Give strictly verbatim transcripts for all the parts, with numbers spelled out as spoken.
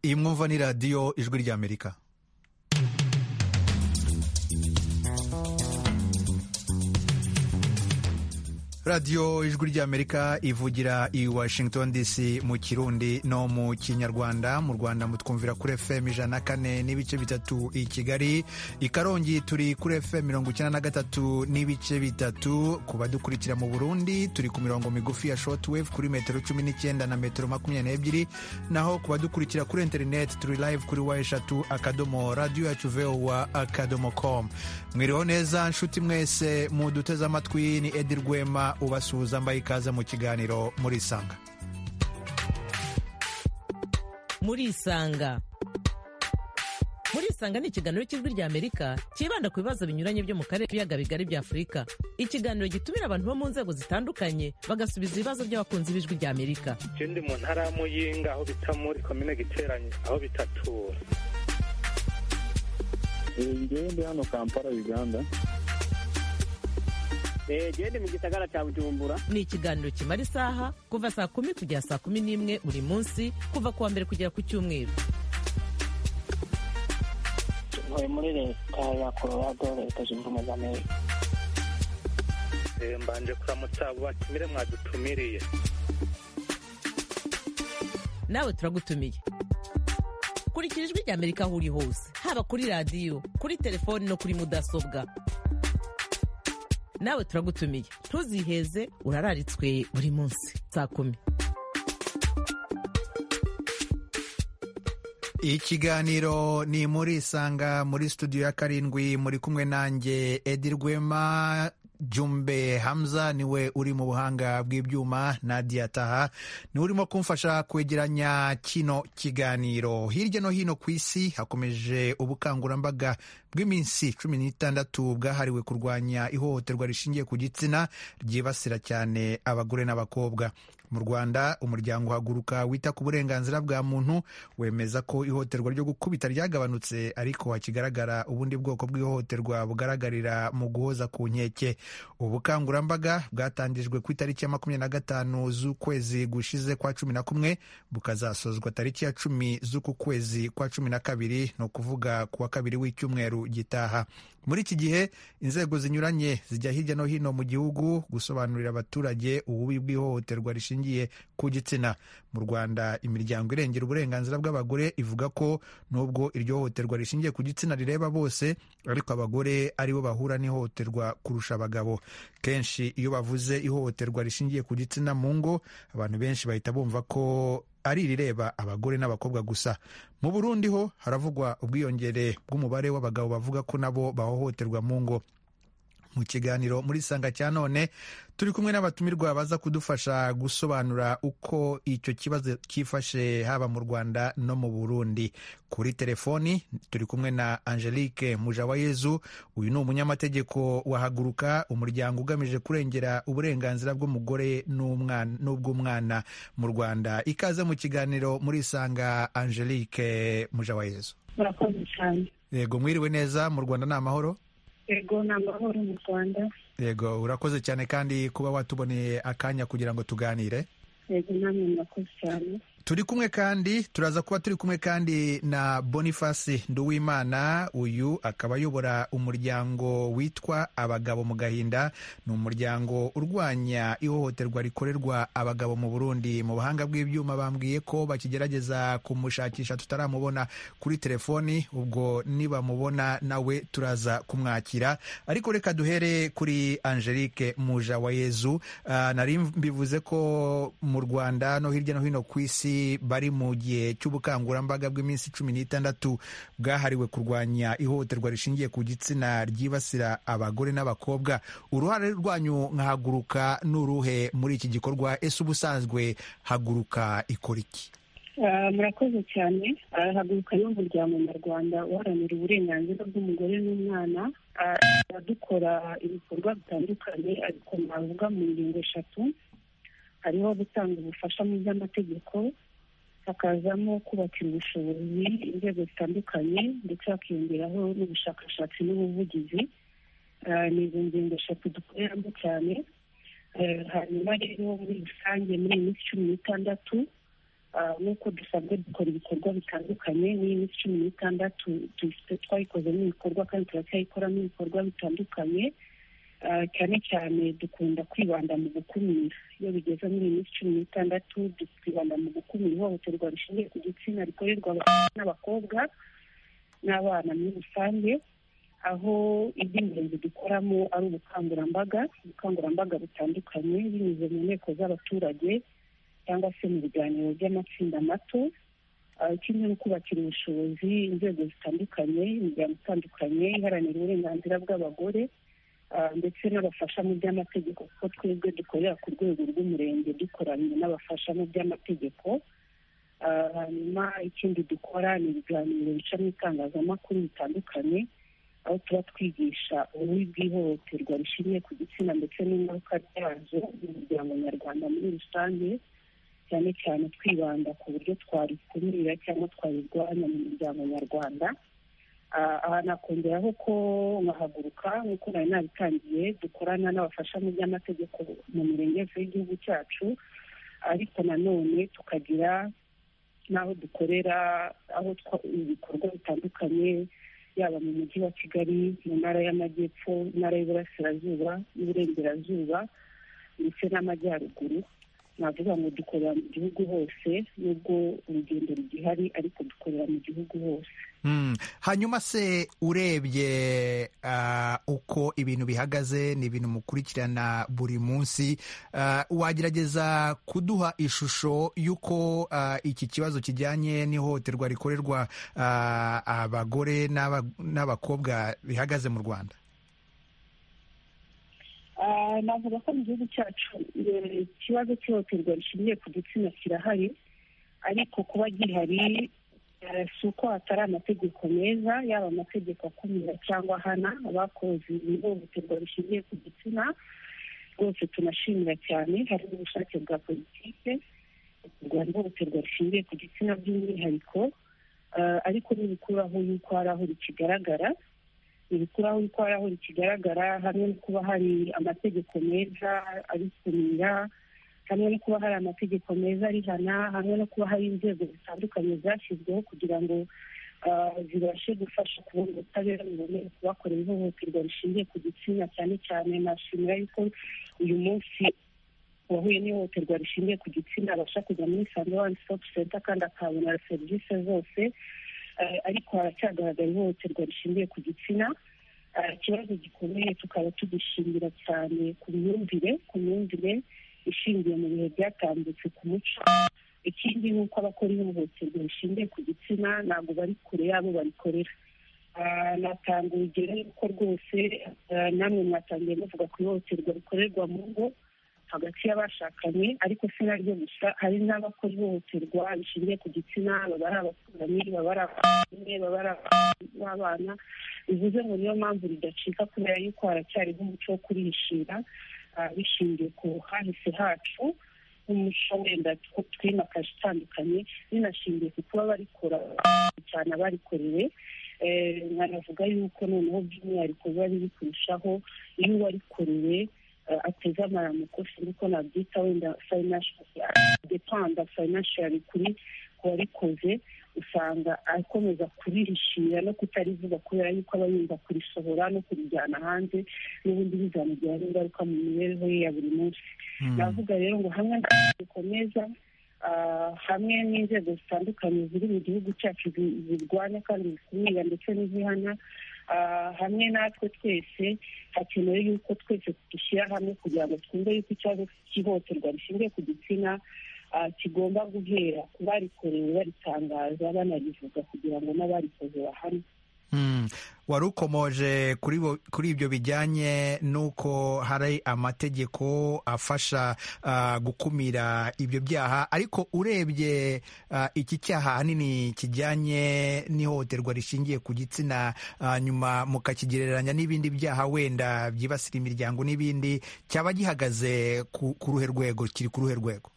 iyi mwumva ni radiyo ijwi ry'Amerika. radiyo ijwi ry'Amerika ivugira i Washington D C mu Kirundi no mu Kinyarwanda. Mu Rwanda mutwumvira kuri F M ijana na kane n'ibice bitatu i Kigali, i Karongi turi kuri F M mirongo icyenda na gatatu n'ibice bitatu. Ku badukurikira mu Burundi turi ku mirongo migufi ya shortwave kuri metero cumi n'icyenda na metero makumyabiri n'ebyiri, naho ku badukurikira kuri internet turi live kuri wa eshatu akadomo radio yacu voa akadomo com. Mwiriho neza nshuti mwese muduteze amatwi, ni Edi Rwema ubasuhuza mbaye ikaze mu kiganiro muri Isanga. Muri Isanga muri Isanga ni ikiganiro cy'ijwi ry'Amerika kibanda ku bibazo binyuranye byo mu karere k'ibiyaga bigari bya Afurika. Ikiganiro gitumira abantu bo mu nzego zitandukanye bagasubiza ibibazo by'abakunzi b'ijwi ry'Amerika. Ikindi mu ntara ya Muyinga aho bita muri komine Giteranye aho bitatura. Ngende hano Kampala Uganda. Gende mu gisagara cya Bujumbura. Ni ikiganiro kimara isaha kuva saa kumi kugera saa kumi n'imwe buri munsi, kuva kuwa mbere kugera ku Cyumweru. Ntuye muri leta ya Colorado, leta zunze ubumwe za Amerika. Mbanje kuramutsa abo batumire mwadutumiriye. Nawe turagutumiye. Kurikira ijwi ry'Amerika aho uri hose, haba kuri radiyo, kuri telefoni no kuri mudasobwa. Nawe turagutumiye, ntuziheze, urararitswe buri munsi saa kumi. Ikiganiro ni muri Isanga, muri studio ya karindwi muri kumwe nanjye Edi Rwema. Jumbe Hamza niwe uri mu buhanga bw'ibyuma, Nadia Taha ni urimo kumfasha kwegeranya kino kiganiro. Hirya no hino ku isi hakomeje ubukangurambaga bw'iminsi cumi n'itandatu bwahariwe kurwanya ihohoterwa rishingiye ku gitsina ryibasira cyane abagore n'abakobwa. Mu Rwanda umuryango uhaguruka wita ku burenganzira bwa muntu wemeza ko ihohoterwa ryo gukubita ryagabanutse, ariko hakigaragara ubundi bwoko bw'ihohoterwa bugaragarira mu guhoza ku nkeke. Ubukangurambaga bwatangijwe ku itariki ya makumyabiri na gatanu z'ukwezi gushize kwa cumi na kumwe bukazasozwa tariki ya cumi z'uku kwezi kwa cumi na kabiri, no kuvuga ku wa kabiri w'icyumweru gitaha. Muri iki gihe inzego zinyuranye zijya hirya no hino mu gihugu gusobanurira abaturage ububi bw'ihohoterwa rishingiye ku gitsina. Mu Rwanda imiryango irengera uburenganzira bw'abagore ivuga ko nubwo iryo hohoterwa rishingiye ku gitsina rireba bose, ariko abagore aribo bahura n'ihohoterwa kurusha abagabo. Kenshi iyo bavuze ihohoterwa rishingiye ku gitsina mu ngo, abantu benshi bahita bumva ko ari irireba abagore n'abakobwa gusa. Mu Burundi ho haravugwa ubwiyongere bw'umubare w'abagabo bavuga ko nabo bahohoterwa mu ngo. Mu kiganiro muri Isanga cya none turi kumwe n'abatumirwa baza kudufasha gusobanura uko icyo kibazo cyifashe haba mu Rwanda no mu Burundi. Kuri telefoni turi kumwe na Angelique Mujawayezu. Uyu ni umunyamategeko wahaguruka, umuryango ugamije kurengera uburenganzira bw'umugore n'ubw'umwana mu Rwanda. Ikaze mu kiganiro muri Isanga, Angelique Mujawayezu. Murakoze cyane. Yego, mwiriwe neza. Mu Rwanda ni amahoro? Yego, ni amahoro mu Rwanda. Yego, urakoze cyane kandi kuba watuboneye akanya kugira ngo tuganire. Yego, namwe murakoze cyane. Turi kumwe kandi turaza kuba turi kumwe kandi na Boniface Nduwimana. Uyu akaba ayobora umuryango witwa Abagabo mu Gahinda. Ni umuryango urwanya ihohoterwa rikorerwa abagabo mu Burundi. Mu buhanga bw'ibyuma bambwiye ko bakigerageza kumushakisha, tutaramubona kuri telefoni. Ubwo nibamubona nawe turaza kumwakira, ariko reka duhere kuri Angelique Mujawayezu. Uh, nari mbivuze ko mu Rwanda no hirya no hino ku isi bari mu gihe cy'ubukangurambaga bw'iminsi cumi n'itandatu bwahariwe kurwanya ihohoterwa rishingiye ku gitsina ryibasira abagore n'abakobwa. Uruhare rwanyu nkahaguruka n'uruhe muri iki gikorwa? Ese ubusanzwe haguruka ikora iki? Uh, murakoze cyane. Uh, haguruka n'umuryango nyarwanda uharanira uburenganzira bw'umugore n'umwana. Uh, dukora ibikorwa bitandukanye, ariko navuga mu ngingo eshatu. Hariho gutanga ubufasha mu by'amategeko, hakazamo kubakira ubushobozi inzego zitandukanye, ndetse hakiyongeraho n'ubushakashatsi n'ubuvugizi. Ni izo ngingo eshatu dukoreramo cyane. Hanyuma rero muri rusange muri iyi minsi cumi n'itandatu nk'uko dusanzwe dukora ibikorwa bitandukanye n'iyi minsi cumi n'itandatu twayikozemo ibikorwa kandi turacyayikoramo ibikorwa bitandukanye cyane cyane dukunda kwibanda mu gukumira. Iyo bigeze muri iyi minsi cumi n'itandatu twibanda mu gukumira ihohoterwa rishingiye ku gitsina rikorerwa n'abakobwa n'abana muri rusange, aho iby'ingenzi dukoramo ari ubukangurambaga ubukangurambaga butandukanye binyuze mu nteko z'abaturage cyangwa se mu biganiro by'amatsinda mato, kimwe no kubakira ubushobozi inzego zitandukanye, imiryango itandukanye iharanira uburenganzira bw'abagore ndetse n'abafasha mu by'amategeko, kuko twebwe dukorera ku rwego rw'umurenge dukoranye n'abafasha mu by'amategeko. Hanyuma ikindi dukora ni ibiganiro bica mu itangazamakuru bitandukanye, aho tuba twigisha ububi bw'ihohoterwa rishingiye ku gitsina ndetse n'ingaruka ryazo mu muryango nyarwanda muri rusange, cyane cyane twibanda ku buryo twarikumira cyangwa twarirwanya mu muryango nyarwanda. Aha nakongeraho ko nkahaguruka nk'uko nari nabitangiye dukorana n'abafasha mu by'amategeko mu mirenge yose y'igihugu cyacu, ariko nanone tukagira n'aho dukorera aho ibikorwa bitandukanye, yaba mu mujyi wa Kigali, mu ntara y'amajyepfo, intara y'Iburasirazuba n'Iburengerazuba ndetse n'Amajyaruguru. Navuga ngo dukorera mu gihugu hose, nubwo urugendo rugihari ariko dukorera mu gihugu hose. Hanyuma se urebye uko ibintu bihagaze, ni ibintu mukurikirana buri munsi, wagerageza kuduha ishusho y'uko iki kibazo kijyanye n'ihohoterwa rikorerwa abagore n'abakobwa bihagaze mu Rwanda? Navuga ko mu gihugu cyacu ikibazo cy'ihohoterwa rishingiye ku gitsina kirahari, ariko kuba gihari si uko hatari amategeko meza, yaba amategeko akumira cyangwa ahana abakoze ihohoterwa rishingiye ku gitsina. Rwose tunashimira cyane, hari n'ubushake bwa politike kurwanya ihohoterwa rishingiye ku gitsina by'umwihariko, ariko ntibikuraho yuko hari aho rikigaragara ibikuraho yuko hari aho rikigaragara hamwe no kuba hari amategeko meza abikumira, hamwe no kuba hari amategeko meza arihana, hamwe no kuba hari inzego zitandukanye zashyizweho kugira ngo zibashe gufasha kubona ubutabera buboneye ku bakorewe ihohoterwa rishingiye ku gitsina. Cyane cyane nashimira yuko uyu munsi uwahuye n'ihohoterwa rishingiye ku gitsina abasha kujya muri Isange One Stop Center kandi akabona serivisi zose, ariko haracyagaragara ihohoterwa rishingiye ku gitsina. Ikibazo gikomeye tukaba tugishingira cyane ku myumvire ku myumvire ishingiye mu bihe byatambutse ku muco. Ikindi ni uko abakora ihohoterwa rishingiye ku gitsina ntabwo bari kure yabo barikorera. Natanga urugero yuko rwose namwe mwatangiye muvuga ku ihohoterwa rikorerwa mu ngo hagati y'abashakanye, ariko si naryo gusa, hari n'abakora ihohoterwa rishingiye ku gitsina, baba ari abaturanyi, baba ari abavandimwe, baba ari abana. Bivuze ngo niyo mpamvu ridacika, kubera yuko haracyariho umuco wo kurihishira bishingiye ku hahise hacu, nk'umuco wenda twimakaje utandukanye, binashingiye ku kuba barikora cyane abarikorewe. Nkanavuga yuko noneho by'umwihariko biba biri kurushaho iyo uwarikorewe ateze amaramuko, niko nabyita wenda depanda financially kuri kuwarikoze, usanga akomeza kurihishira no kutarivuga kubera yuko aba yumva kurisohora no kurijyana hanze, n'ubundi bizamugiraho ingaruka mu mibereho ye ya buri munsi. Navuga rero ngo hamwe dukomeza hamwe n'inzego zitandukanye ziri mu gihugu cyacu zirwanya kandi zikumira ndetse n'izihana, hamwe natwe twese hakenewe yuko twese dushyira hamwe kugira ngo twumve yuko ikibazo cy'ihohoterwa rishingiye ku gitsina kigomba guhera ku barikorewe baritangaza banarivuga kugira ngo n'abarikoze bahanwe. Wari ukomoje kuri ibyo bijyanye n'uko hari amategeko afasha gukumira ibyo byaha, ariko urebye iki cyaha ahanini kijyanye n'ihohoterwa rishingiye ku gitsina, nyuma mukakigereranya n'ibindi byaha wenda byibasira imiryango n'ibindi, cyaba gihagaze ku ruhe rwego, kiri ku ruhe rwego?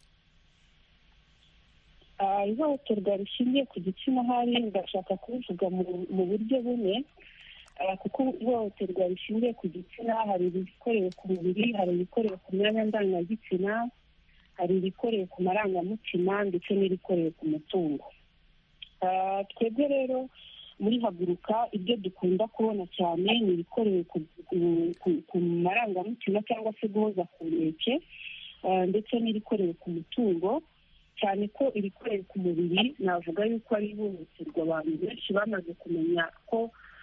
Ihohoterwa rishingiye ku gitsina hari ndashaka kubivuga mu buryo bumwe, kuko ihohoterwa rishingiye ku gitsina hari ibikorewe ku mubiri, hari ibikorewe ku myanya ndangagitsina, hari irikoreye ku marangamutima ndetse n'irikoreye ku mutungo. Twebwe rero muri Haguruka ibyo dukunda kubona cyane ni ibikoreye ku marangamutima cyangwa se guhoza ku nkeke, ndetse n'irikoreye ku mutungo, cyane ko irikoreye ku mubiri navuga yuko ari ihohoterwa abantu benshi bamaze kumenya ko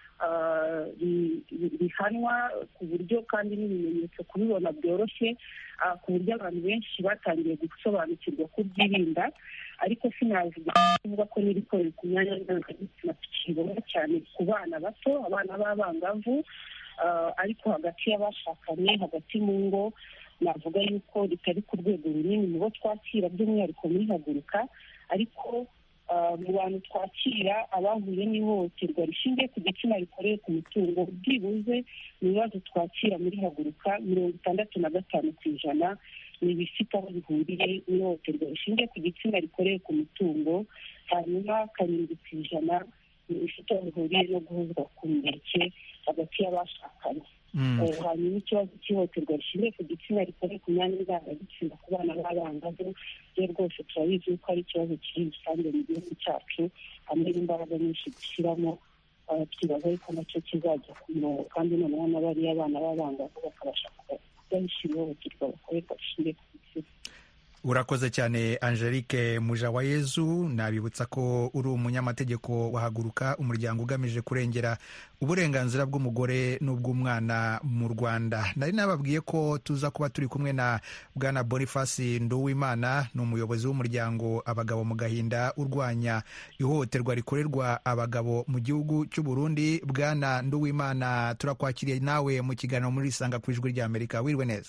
bihanwa ku buryo kandi n'ibimenyetso kubibona byoroshye, ku buryo abantu benshi batangiye gusobanukirwa kubyirinda. Ariko sinavuga ko n'irikoreye ku myanya ndangagitsina tukibona cyane ku bana bato, abana b'abangavu, ariko hagati y'abashakanye, hagati mu ngo, navuga yuko ritari ku rwego runini mu bo twakira by'umwihariko muri Haguruka. Ariko mu bantu twakira abahuye n'ihohoterwa rishingiye ku gitsina rikoreye ku mutungo, byibuze mu bibazo twakira muri Haguruka mirongo itandatu na gatanu ku ijana ni ibifite aho bihuriye n'ihohoterwa rishingiye ku gitsina rikoreye ku mutungo, hanyuma karindwi ku ijana ni ibifite aho bihuriye no guhuzwa ku nkeke hagati y'abashakanye. Hanyuma ikibazo cy'ihohoterwa rishingiye ku gitsina rikoreye ku myanya ndangagitsina ku bana b'abangavu, rero rwose turabizi ko ari ikibazo kiri rusange mu gihugu cyacu, hamwe n'imbaraga nyinshi dushyiramo, twibaza yuko nacyo kizajya ku murongo, kandi noneho n'abariya abana b'abangavu bakabasha kudahisha ihohoterwa bakorerwa rishingiye ku gitsina. Urakoze cyane Angelique Mujawayezu. Nabibutsa ko uri umunyamategeko wa Haguruka, umuryango ugamije kurengera uburenganzira bw'umugore n'ubw'umwana mu Rwanda. Nari nababwiye ko tuza kuba turi kumwe na Bwana Boniface Nduwimana, ni umuyobozi w'umuryango Abagabo mu Gahinda urwanya ihohoterwa rikorerwa abagabo mu gihugu cy'u Burundi. Bwana Nduwimana, turakwakiriye nawe mu kiganiro muri Isanga ku Ijwi ry'Amerika. Wirwe neza.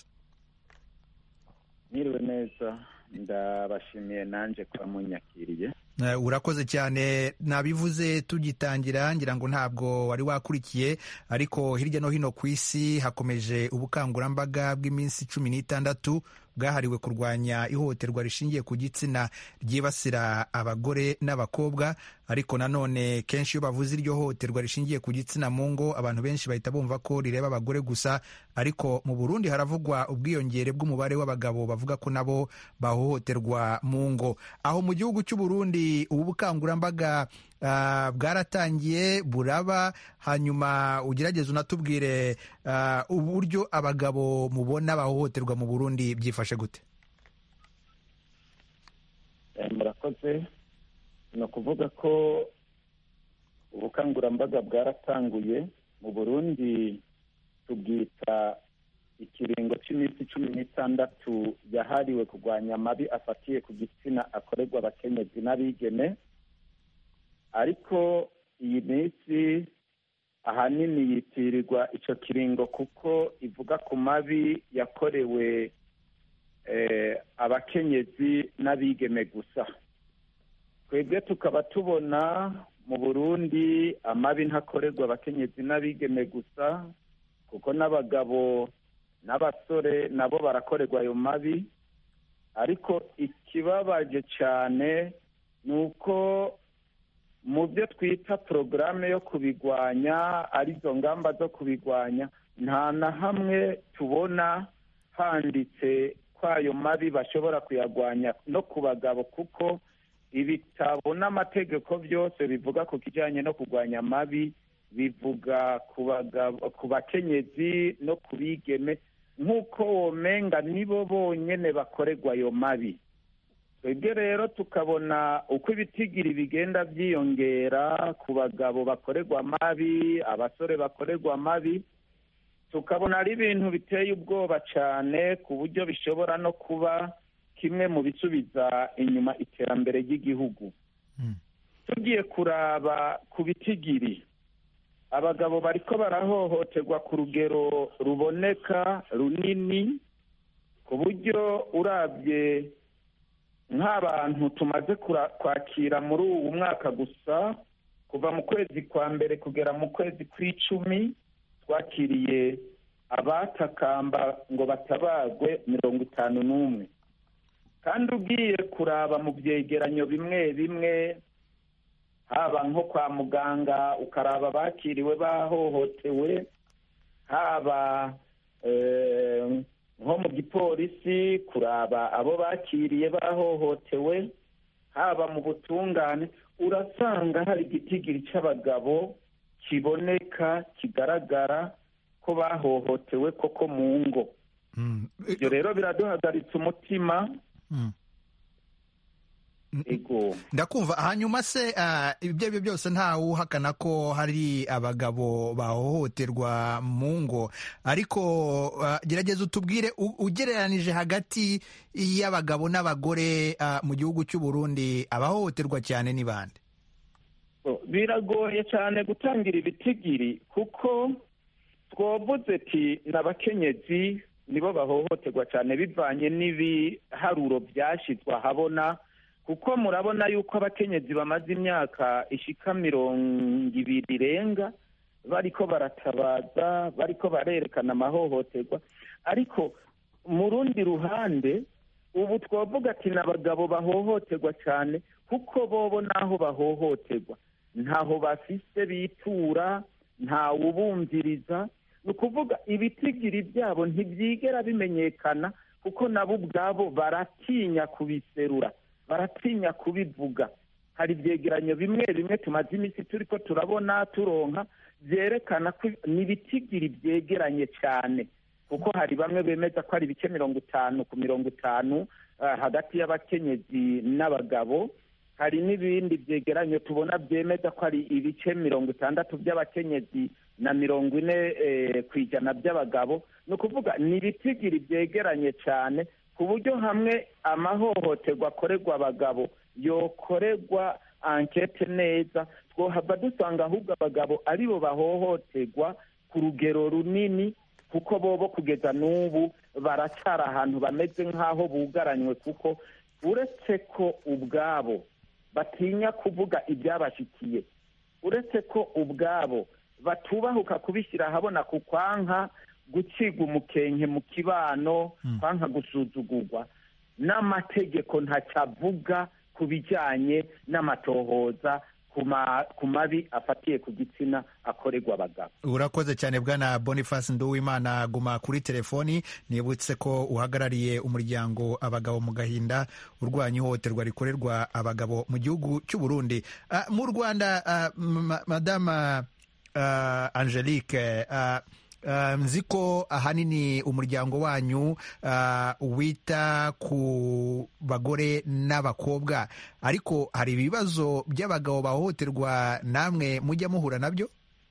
Niriwe neza, ndabashimiye nanje kuba munyakiriye. Urakoze cyane. Nabivuze tugitangira, ngira ngo ntabwo wari wakurikiye, ariko hirya no hino ku isi hakomeje ubukangurambaga bw'iminsi cumi n'itandatu bwahariwe kurwanya ihohoterwa rishingiye ku gitsina ryibasira abagore n'abakobwa. Ariko nanone kenshi iyo bavuze iryo hohoterwa rishingiye ku gitsina mu ngo, abantu benshi bahita bumva ko rireba abagore gusa. Ariko mu Burundi haravugwa ubwiyongere bw'umubare w'abagabo bavuga ko nabo bahohoterwa mu ngo. Aho mu gihugu cy'u Burundi ubu bukangurambaga uh, bwaratangiye buraba, hanyuma ugerageze unatubwire uh, uburyo abagabo mubona bahohoterwa mu Burundi byifashe gute? Eh, murakoze. Ni ukuvuga ko ubukangurambaga bwaratanguye mu Burundi. Tubwita ikiringo cy'iminsi cumi n'itandatu yahariwe kurwanya amabi afatiye ku gitsina akorerwa abakenyezi n'abigeme. Ariko iyi minsi ahanini yitirirwa icyo kiringo kuko ivuga ku mabi yakorewe eh, abakenyezi n'abigeme gusa. Twebwe tukaba tubona mu Burundi amabi ntakorerwa abakenyezi n'abigeme gusa, kuko n'abagabo n'abasore nabo barakorerwa ayo mabi. Ariko ikibabaje cyane ni uko mu byo twita porogaramu yo kubigwanya, arizo ngamba zo kubigwanya, nta na hamwe tubona handitse ko ayo mabi bashobora kuyagwanya no ku bagabo, kuko ibitabo n'amategeko byose bivuga ku kijyanye no kurwanya amabi bivuga ku bakenyezi no ku bigeme, nk'uko womenga nibo bonyene bakorerwa ayo mabi. Twebwe rero tukabona uko ibitigiri bigenda byiyongera ku bagabo bakorerwa amabi, abasore bakorerwa amabi, tukabona ari ibintu biteye ubwoba cyane, ku buryo bishobora no kuba kimwe mu bisubiza inyuma iterambere ry'igihugu. Mm. Tugiye kuraba ku bitigiri, abagabo bariko barahohoterwa ku rugero ruboneka runini, ku buryo urabye nk'abantu tumaze kwakira muri uwo mwaka gusa, kuva mu kwezi kwa mbere kugera mu kwezi kw'icumi, twakiriye abatakamba ngo batabagwe mirongo itanu n'umwe. Kandi ugiye kuraba mu byegeranyo bimwe bimwe, haba nko kwa muganga ukaraba bakiriwe bahohotewe, haba nko mu gipolisi kuraba abo bakiriye bahohotewe, haba mu butungane, urasanga hari igitigiri cy'abagabo kiboneka kigaragara ko bahohotewe koko mu ngo. Ibyo rero biraduhagaritse umutima. Ego. Ndakumva. Hanyuma se ibyo byo byose ntawe uhakana ko hari abagabo bahohoterwa mu ngo, ariko gerageza utubwire ugereranije hagati y'abagabo n'abagore mu gihugu cy'u Burundi abahohoterwa cyane ni bande? Biragoye cyane gutangira ibitigiri kuko twavuze ati n'abakenyezi nibo bahohoterwa cyane bivanye n'ibiharuro byashyizwe ahabona, kuko murabona yuko abakenyezi bamaze imyaka ishika mirongo ibiri irenga bariko baratabaza, bariko barerekana amahohoterwa. Ariko mu rundi ruhande ubu twavuga ati n'abagabo bahohoterwa cyane kuko bobo naho bahohoterwa ntaho bafise bitura, ntawe ubumviriza. Ni ukuvuga ibitigiri byabo ntibyigera bimenyekana kuko nabo ubwabo baratinya kubiserura, baratinya kubivuga. Hari ibyegeranyo bimwe bimwe tumaze iminsi turi ko turabona turonka byerekana ko n'ibitigiri byegeranye cyane, kuko hari bamwe bemeza ko ari ibice mirongo itanu ku mirongo itanu hagati y'abakenyezi n'abagabo. Hari n'ibindi byegeranyo tubona byemeza ko ari ibice mirongo itandatu by'abakenyezi na mirongo ine ku ijana by'abagabo. Ni ukuvuga ni ibitigiri byegeranye cyane ku buryo hamwe amahohoterwa akorerwa abagabo yokorerwa ankete neza, twohava dusanga ahubwo abagabo aribo bahohoterwa ku rugero runini, kuko bobo kugeza n'ubu baracara ahantu bameze nk'aho bugaranywe, kuko uretse ko ubwabo batinya kuvuga ibyabashikiye, uretse ko ubwabo batubahuka kubishyira ahabona ku kwanka gucibwa umukenke mu kibano, kwanka gusuzugurwa, n'amategeko ntacyavuga ku bijyanye n'amatohoza ku mabi afatiye ku gitsina akorerwa abagabo. Urakoze cyane Bwana Boniface Nduwimana. Guma kuri telefoni, nibutse ko uhagarariye umuryango Abagabo mu Gahinda urwanya ihohoterwa rikorerwa abagabo mu gihugu cy'u Burundi. Uh, mu Rwanda uh, Madama uh, Angelique, uh, Uh, nzi ko ahanini umuryango wanyu uh, wita ku bagore n'abakobwa, ariko hari ibibazo by'abagabo bahohoterwa namwe mujya muhura nabyo?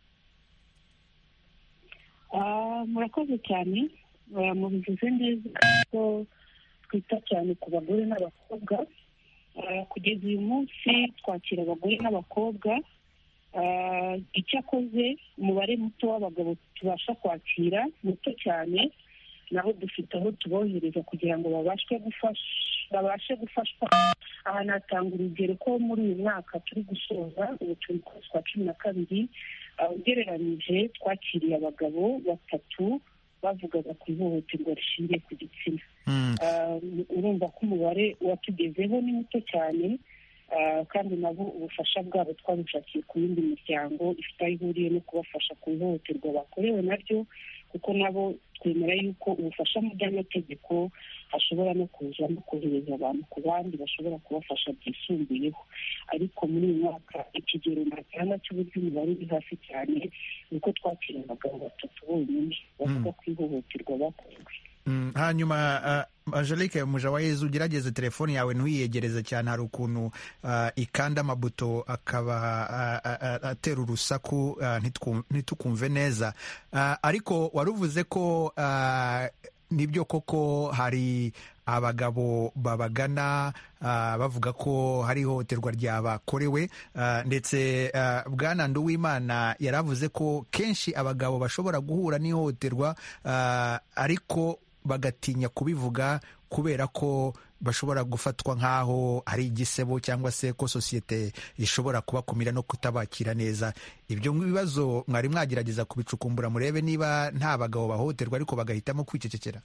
Uh, murakoze cyane. Uh, mubivuze neza ko twita cyane ku bagore n'abakobwa. Uh, kugeza uyu munsi twakira abagore n'abakobwa. Uh, icyakoze umubare muto w'abagabo tubasha kwakira muto cyane, naho dufite aho tubohereza kugira ngo babashe gufasha babashe gufashwa. Aha natanga urugero ko muri uyu mwaka turi gusoza, ubu turi kwezi kwa cumi na kabiri, ugereranyije twakiriye abagabo batatu bavugaga ku ihohoterwa rishingiye ku gitsina. Urumva ko umubare watugezeho ni muto cyane. Uh, kandi nabo ubufasha bwabo twabushakiye ku yindi miryango ifite aho ihuriye no kubafasha ku ihohoterwa bakorewe naryo, kuko nabo twemera yuko ubufasha mu by'amategeko hashobora no kuza no kohereza abantu ku bandi bashobora kubafasha byisumbuyeho. Ariko muri uyu mwaka ikigero ntakana cy'uburyo umubare uri hasi cyane, nuko twakira abagabo batatu bonyine bavuga ku ihohoterwa bakorewe. Mm, hanyuma uh, Angelique Mujawayezu, ugerageze telefoni yawe ntuyiyegereze cyane, hari ukuntu uh, ikanda amabuto akaba uh, atera uh, urusaku uh, ntitukumve neza. Uh, ariko waruvuze ko uh, nibyo koko hari abagabo babagana uh, bavuga ko hari ihohoterwa ryabakorewe, uh, ndetse uh, Bwana Nduwimana yaravuze ko kenshi abagabo bashobora guhura n'ihohoterwa uh, ariko bagatinya kubivuga kubera ko bashobora gufatwa nk'aho ari igisebo, cyangwa se ko sosiyete ishobora kubakumira no kutabakira neza. Ibyo bibazo mwari mwagerageza kubicukumbura murebe niba nta bagabo bahohoterwa ariko bagahitamo kwicecekera?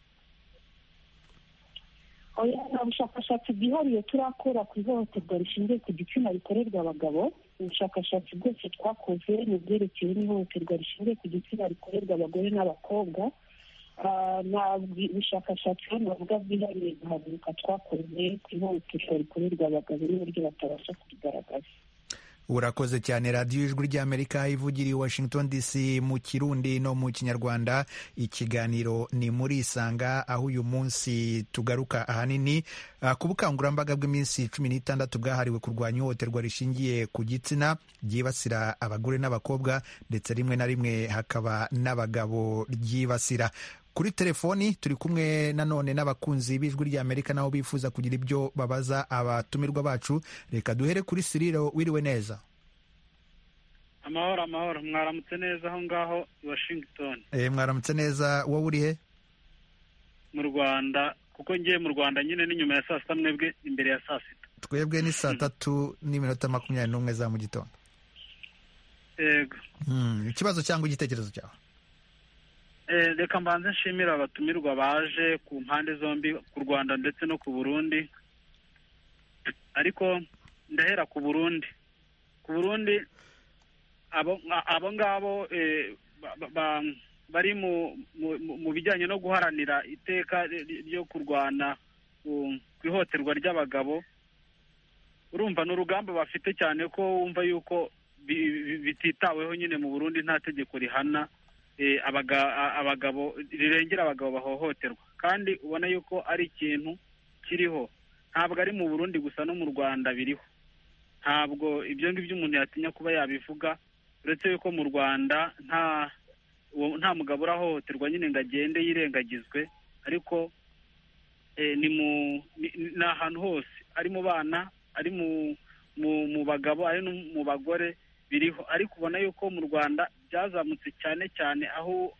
Nta bushakashatsi bwihariye turakora ku ihohoterwa rishingiye ku gitsina rikorerwa abagabo. Ubushakashatsi bwose twakoze ni ubwerekeye n'ihohoterwa rishingiye ku gitsina rikorerwa abagore n'abakobwa. nta bushakashatsi hano bavuga bwihariye guhaguruka twakoze ku ihohoterwa rikorerwa abagabo n'uburyo batabasha kubigaragaza. urakoze cyane. radiyo ijwi ry'amerika ivugira i Washington D C mu kirundi no mu kinyarwanda. ikiganiro ni muri isanga, aho uyu munsi tugaruka ahanini uh, ku bukangurambaga bw'iminsi cumi n'itandatu bwahariwe kurwanya ihohoterwa rishingiye ku gitsina ryibasira abagore n'abakobwa, ndetse rimwe na rimwe hakaba n'abagabo ryibasira. Kuri telefoni turi kumwe nanone n'abakunzi b'ijwi ry'Amerika nabo bifuza kugira ibyo babaza abatumirwa bacu. Reka duhere kuri Siriro. wiriwe neza? Amahoro amahoro, mwaramutse neza aho ngaho i Washington? Eh, mwaramutse neza. wowe uri he? Mu Rwanda, kuko ngiye mu Rwanda nyine ni nyuma ya saa sita, mwebwe imbere ya saa sita. Twebwe ni saa tatu n'iminota makumyabiri n'umwe za mu gitondo. Yego. Hmm, ikibazo cyangwa igitekerezo cyawe? Eh, reka mbanze nshimira abatumirwa baje ku mpande zombi, ku Rwanda ndetse no ku Burundi. Ariko ndahera ku Burundi. Ku Burundi abo abo ngabo eh, ba, ba, bari mu mu bijyanye no guharanira iteka ryo kurwana ku ihohoterwa ry'abagabo, urumva n'urugamba bafite cyane ko wumva yuko bititaweho nyine mu Burundi nta tegeko rihana abagabo rirengera abagabo bahohoterwa, kandi ubona yuko ari ikintu kiriho. Ntabwo ari mu Burundi gusa, no mu Rwanda biriho. Ntabwo ibyo ngibyo umuntu yatinya kuba yabivuga, uretse yuko mu Rwanda nta nta mugabo urahohoterwa nyine ngo agende yirengagizwe, ariko ni mu ni ahantu hose, ari mu bana, ari mu mu bagabo, ari no mu bagore biriho. Ariko ubona yuko mu Rwanda byazamutse cyane cyane, aho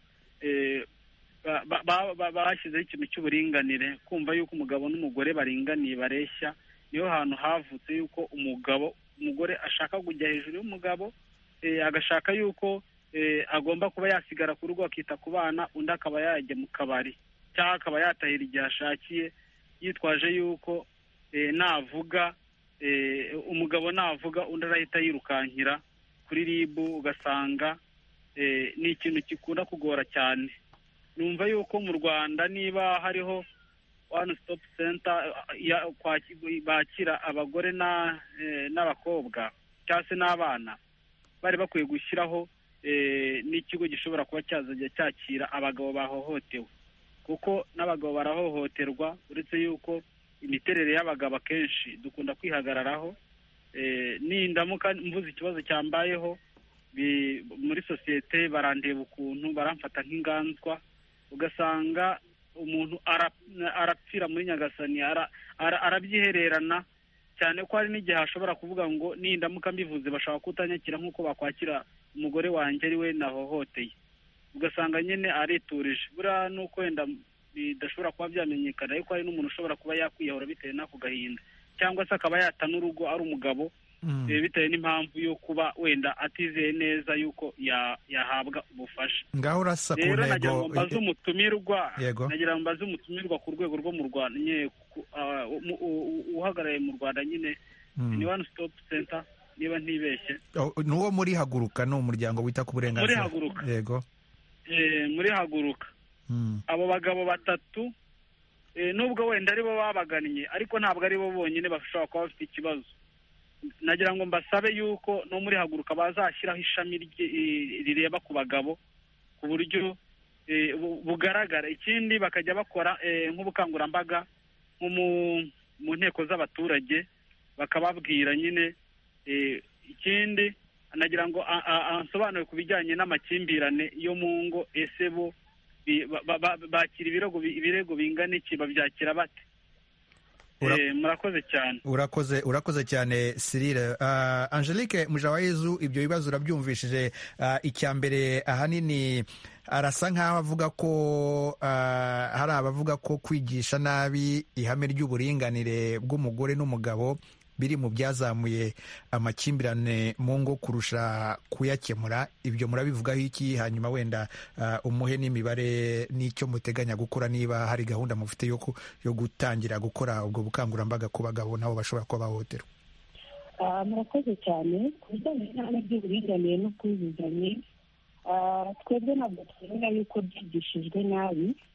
bashyizeho ikintu cy'uburinganire, kumva yuko umugabo n'umugore baringaniye bareshya. Niyo hantu havutse yuko umugabo umugore ashaka kujya hejuru y'umugabo, agashaka yuko agomba kuba yasigara ku rugo akita ku bana, undi akaba yajya mu kabari cyangwa akaba yatahira igihe ashakiye, yitwaje yuko navuga umugabo navuga undi arahita yirukankira kuri ribu. Ugasanga ni ikintu gikunda kugora cyane. Numva yuko mu Rwanda niba hariho one stop center bakira abagore n'abakobwa cyangwa se n'abana, bari bakwiye gushyiraho n'ikigo gishobora kuba cyazajya cyakira abagabo bahohotewe, kuko n'abagabo barahohoterwa. Uretse yuko imiterere y'abagabo akenshi dukunda kwihagararaho. Nindamuka mvuze ikibazo cyambayeho muri sosiyete, barandeba ukuntu, baramfata nk'inganzwa. Ugasanga umuntu arapfira muri nyagasani, arabyihererana cyane ko hari n'igihe ashobora kuvuga ngo nindamuka mbivuze bashaka kutanyakira nk'uko bakwakira umugore wanjye ari we nahohoteye. Ugasanga nyine ariturije. Buriya nuko wenda bidashobora kuba byamenyekana, ariko hari n'umuntu ushobora kuba yakwiyahura bitewe n'ako gahinda, cyangwa se akaba yata n'urugo ari umugabo bitewe n'impamvu yo kuba wenda atizeye neza yuko yahabwa ubufasha. Ngaho urasa ku ntego. Nagira ngo mbaze umutumirwa, nagira ngo mbaze umutumirwa ku rwego rwo mu Rwanda nyine uhagarariye mu Rwanda nyine ni one stop center niba ntibeshye. Nuwo muri Haguruka, ni umuryango wita ku burenganzira. Muri Haguruka. Yego. Eh, muri Haguruka. Abo bagabo batatu nubwo wenda aribo babagannye, ariko ntabwo aribo bonyine bashobora kuba bafite ikibazo. Nagira ngo mbasabe yuko no muri Haguruka bazashyiraho ishami rireba ku bagabo ku buryo bugaragara. Ikindi bakajya bakora nk'ubukangurambaga nko mu nteko z'abaturage, bakababwira nyine. Ikindi nagira ngo ansobanure ku bijyanye n'amakimbirane yo mu ngo, ese bo bakira ibirego bingana iki, babyakira bate? Murakoze cyane. Urakoze urakoze cyane Cyril. Uh, Angelique Mujawayezu, ibyo bibazo urabyumvishije. Uh, icya mbere ahanini arasa nk'aho avuga ko uh, hari abavuga ko kwigisha nabi ihame ry'uburinganire bw'umugore n'umugabo biri mu byazamuye amakimbirane mu ngo kurusha kuyakemura. Ibyo murabivugaho iki? Hanyuma wenda uh, umuhe n'imibare n'icyo muteganya gukora, niba hari gahunda mufite yo, yo gutangira gukora ubwo bukangurambaga ku bagabo nabo bashobora kuba bahohoterwa. Uh, murakoze cyane. Ku bijyanye n'ihame ry'uburinganire no kwizuzanya, uh, twebwe ntabwo twemera yuko byigishijwe nabi,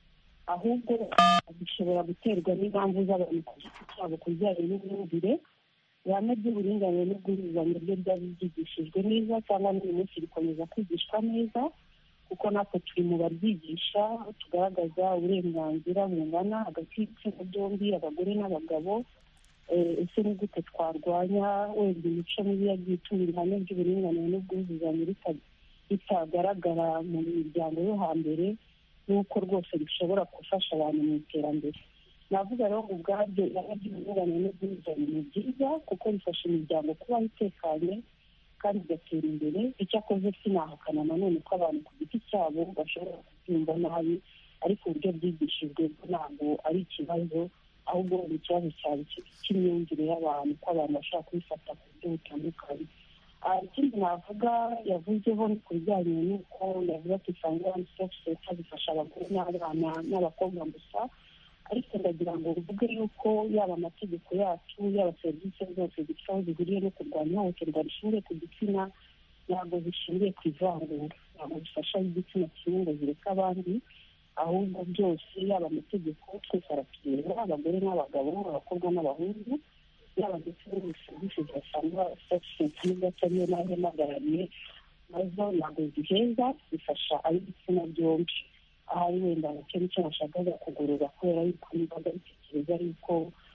ahubwo bishobora guterwa n'impamvu z'abantu ku giti cyabo ku bijyanye n'imyumvire. ihame ry'uburinganire n'ubwuzuzanye ryo ryari ryigishijwe neza cyangwa n'uyu munsi rikomeza kwigishwa neza, kuko natwe turi mu baryigisha, tugaragaza uburenganzira bungana hagati y'ibitsina byombi, abagore n'abagabo. Ese ni gute twarwanya wenda imico mibi yagiye ituma ihame ry'uburinganire n'ubwuzuzanye ritagaragara mu miryango yo hambere, n'uko rwose bishobora gufasha abantu mu iterambere. navuga rero ubwabyo ihame ry'uburinganire n'ubwuzuzanye ni byiza kuko bifasha imiryango kubaho itekanye kandi igatera imbere. Icyakoze sinahakana nanone ko abantu ku giti cyabo bashobora kubyumva nabi, ariko uburyo byigishijwe ntabwo ari ikibazo, ahubwo ni ikibazo cyari cy'imyumvire y'abantu, ko abantu bashobora kubifata ku buryo butandukanye. Ikindi navuga yavuzeho ni ku bijyanye n'uko yavuga ati isange wani sitopu senta zifasha abagore n'abana n'abakobwa gusa, ariko ndagira ngo mvuge yuko yaba amategeko yacu, yaba serivisi zose zifite aho zihuriye no kurwanya ihohoterwa rishingiye ku gitsina, ntabwo zishingiye ku ivangura, ntabwo zifasha igitsina kimwe ngo zireke abandi, ahubwo byose yaba amategeko twese aratureba, abagore n'abagabo, abakobwa n'abahungu, yaba ndetse muri serivisi zasanga sosiyete n'ubwatsi ariyo nayo impagarariye, nazo ntabwo ziheza, zifasha ab'igitsina byombi. ahari wenda nicyo nicyo bashakaga kugorora, kubera yuko nibaga bitekereza yuko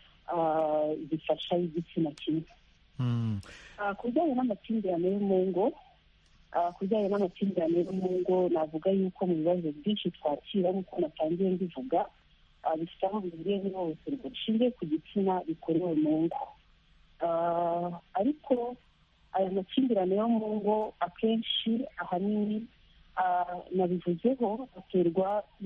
zifasha igitsina kimwe. Ku bijyanye n'amakimbirane yo mu ngo, ku bijyanye n'amakimbirane yo mu ngo navuga yuko mu bibazo byinshi twakira nk'uko natangiye mbivuga, bifite aho bihuriye n'ihohoterwa rishingiye ku gitsina bikorewe mu ngo. Ariko aya makimbirane yo mu ngo akenshi ahanini nabivuzeho aterwa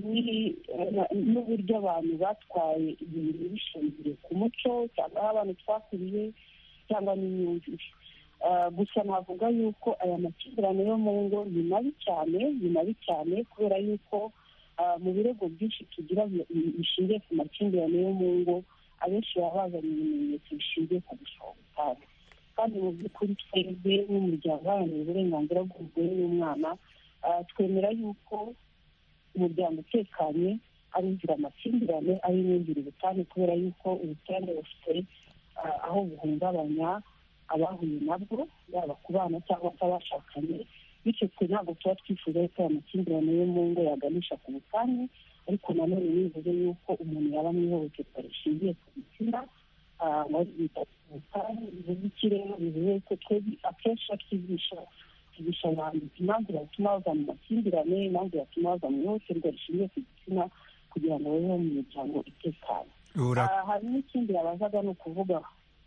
n'uburyo abantu batwaye ibintu bishingiye ku muco cyangwa aho abantu twakuriye cyangwa n'imyumvire. Gusa navuga yuko aya makimbirane yo mu ngo ni mabi cyane, ni mabi cyane kubera yuko mu birego byinshi tugira bishingiye ku makimbirane yo mu ngo, abenshi baba bazanye ibimenyetso bishingiye ku gusohoka, kandi mu by'ukuri twebwe nk'umuryango uharanira uburenganzira bw'umugore n'umwana twemera yuko umuryango utekanye ari inzira amakimbirane, ari imyumvire ubutane, kubera yuko ubutane bufite aho buhungabanya abahuye nabwo, yaba ku bana cyangwa se abashakanye. Bityo twe ntabwo tuba twifuza yuko aya makimbirane yo mu ngo yaganisha ku butane, ariko nanone bivuze yuko umuntu yaba mu ihohoterwa rishingiye ku gitsina, muri bita ubutane. Bivuze iki rero? bivuze ko twebwe akenshi twigisha twigisha abantu impamvu yatuma bava mu makimbirane, impamvu yatuma bava mu ihohoterwa rishingiye ku gitsina, kugira ngo babeho mu miryango itekanye. Hari n'ikindi yabazaga ni ukuvuga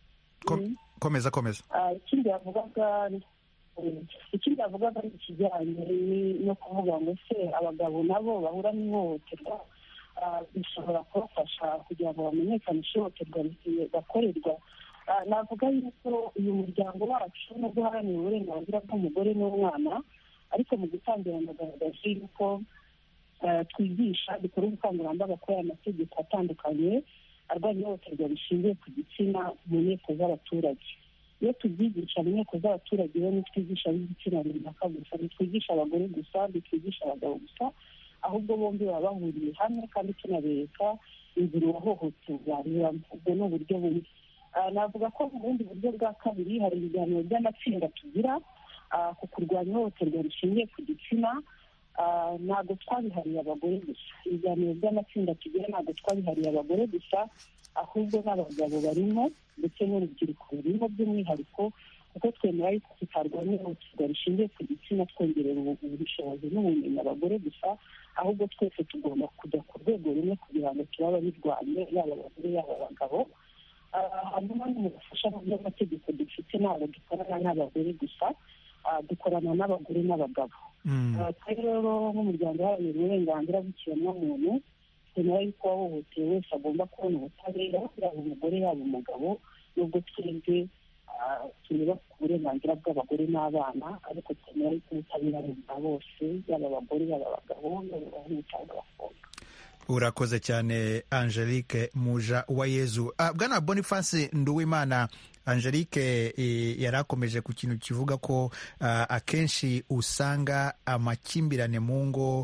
komeza komeza ikindi yavugaga ikindi yavugaga ni ikijyanye no kuvuga ngo se abagabo nabo bahura n'ihohoterwa bishobora kubafasha kugira ngo bamenyekanishe ihohoterwa bakorerwa. Navuga yuko uyu muryango wacu no guharanira uburenganzira bw'umugore n'umwana, ariko mu gutangira nagaragaje yuko twigisha dukora ubukangurambaga kuri aya mategeko atandukanye arwanya ihohoterwa rishingiye ku gitsina mu nteko z'abaturage. Iyo tubyigisha mu nteko z'abaturage rero ntitwigisha ab'igitsina runaka gusa, ntitwigisha abagore gusa, ntitwigisha abagabo gusa, ahubwo bombi baba bahuriye hamwe kandi tunabereka inzira uwahohoterwa anyuramo. ubwo ni uburyo bumwe. Navuga ko mu bundi buryo bwa kabiri hari ibiganiro by'amatsinda tugira ku kurwanya ihohoterwa rishingiye ku gitsina. Ntabwo twabihariye abagore gusa, ibiganiro by'amatsinda tugira ntabwo twabihariye abagore gusa, ahubwo n'abagabo barimo ndetse n'urubyiruko rurimo by'umwihariko, kuko twemera yuko tutarwanya ihohoterwa rishingiye ku gitsina twongerera ubushobozi n'ubumenyi abagore gusa, ahubwo twese tugomba kujya ku rwego rumwe kugira ngo tube ababirwanye, yaba abagore yaba abagabo. Hanyuma mu bufasha bw'amategeko dufite ntabwo dukorana n'abagore gusa, dukorana n'abagore n'abagabo. Twari rero nk'umuryango uharanira uburenganzira bw'ikiremwamuntu twemera yuko uwahohotewe wese agomba kubona ubutabera, yaba umugore yaba umugabo, nubwo twebwe tureba ku burenganzira bw'abagore n'abana, ariko twemera yuko ubutabera ari bwa bose, yaba abagore yaba abagabo, yaba abahungu cyangwa abakobwa. Urakoze cyane Angelique Mujawayezu. Bwana Boniface Nduwimana, Angelique yari akomeje ku kintu kivuga ko akenshi usanga amakimbirane mu ngo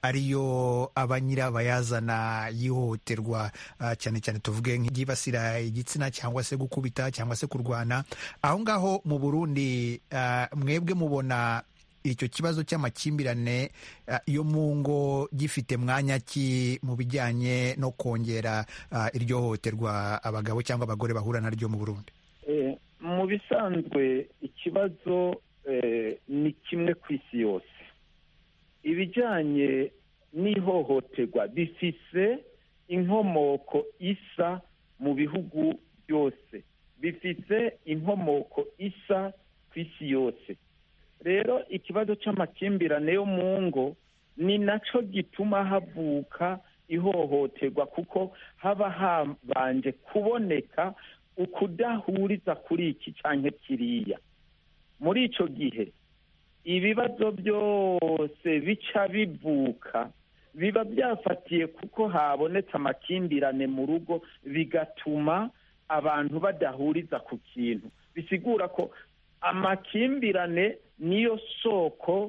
ariyo aba nyirabayazana y'ihohoterwa cyane cyane tuvuge nk'iryibasira igitsina cyangwa se gukubita cyangwa se kurwana. Aho ngaho mu Burundi mwebwe mubona icyo kibazo cy'amakimbirane yo mu ngo gifite mwanya ki mu bijyanye no kongera iryo hohoterwa abagabo cyangwa abagore bahura naryo mu Burundi? Mu bisanzwe ikibazo ni kimwe ku isi yose. Ibijyanye n'ihohoterwa bifise inkomoko isa mu bihugu byose, bifise inkomoko isa ku isi yose. Rero ikibazo cy'amakimbirane yo mu ngo ni nacyo gituma havuka ihohoterwa, kuko haba habanje kuboneka ukudahuriza kuri iki cyangwa kiriya. Muri icyo gihe ibibazo byose bica bivuka biba byafatiye kuko habonetse amakimbirane mu rugo, bigatuma abantu badahuriza ku kintu. Bisigura ko amakimbirane niyo soko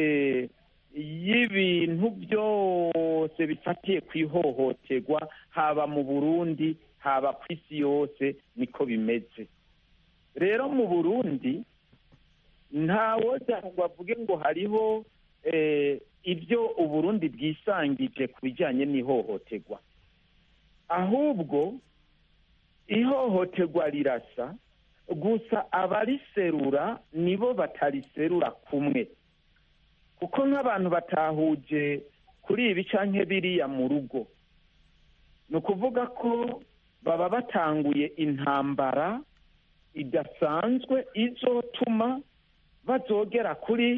y'ibintu byose bifatiye ku ihohoterwa, haba mu Burundi haba ku isi yose niko bimeze. Rero mu Burundi ntawoza ngo avuge ngo hariho ibyo Uburundi bwisangije ku bijyanye n'ihohoterwa, ahubwo ihohoterwa rirasa, gusa abariserura nibo batariserura kumwe, kuko nk'abantu batahuje kuri ibi canke biriya mu rugo, ni ukuvuga ko baba batanguye intambara idasanzwe izotuma bazogera kuri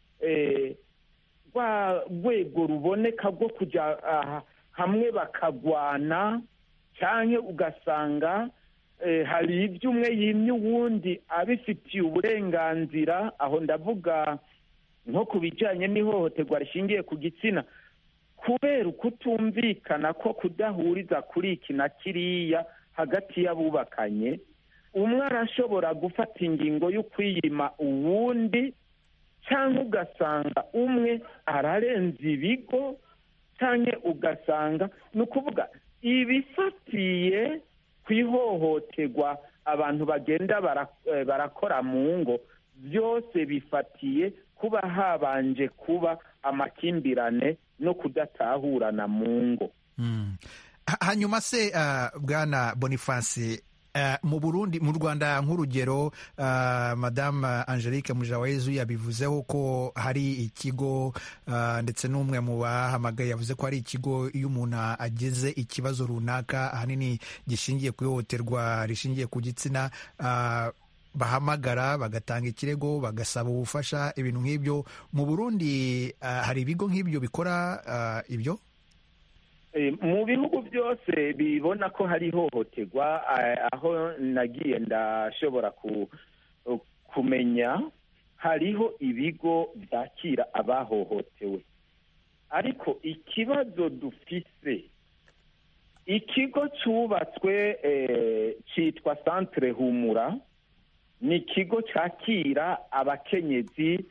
rwa rwego ruboneka rwo kujya hamwe bakagwana, cyane ugasanga hari ibyo umwe yimye uwundi abifitiye uburenganzira. Aho ndavuga nko ku bijyanye n'ihohoterwa rishingiye ku gitsina, kubera ukutumvikana ko kudahuriza kuri iki na kiriya hagati y'abubakanye, umwe arashobora gufata ingingo yo kwiyima uwundi, cyangwa ugasanga umwe ararenza ibigo, cyangwa ugasanga ni ukuvuga ibifatiye ku ihohoterwa abantu bagenda barakora mu ngo, byose bifatiye kuba habanje kuba amakimbirane no kudatahurana mu ngo. Hanyuma se bwana Boniface, mu Burundi, mu Rwanda nk'urugero, Madame Angelique Mujawayezu yabivuzeho ko hari ikigo ndetse n'umwe mu bahamagaye yavuze ko hari ikigo iyo umuntu ageze ikibazo runaka ahanini gishingiye ku ihohoterwa rishingiye ku gitsina, bahamagara bagatanga ikirego bagasaba ubufasha, ibintu nk'ibyo. Mu Burundi hari ibigo nk'ibyo bikora ibyo? Mu bihugu byose bibona ko hari ihohoterwa, aho nagiye ndashobora kumenya hariho ibigo byakira abahohotewe. Ariko ikibazo dufise, ikigo cyubatswe cyitwa Centre Humura, ni ikigo cyakira abakenyezi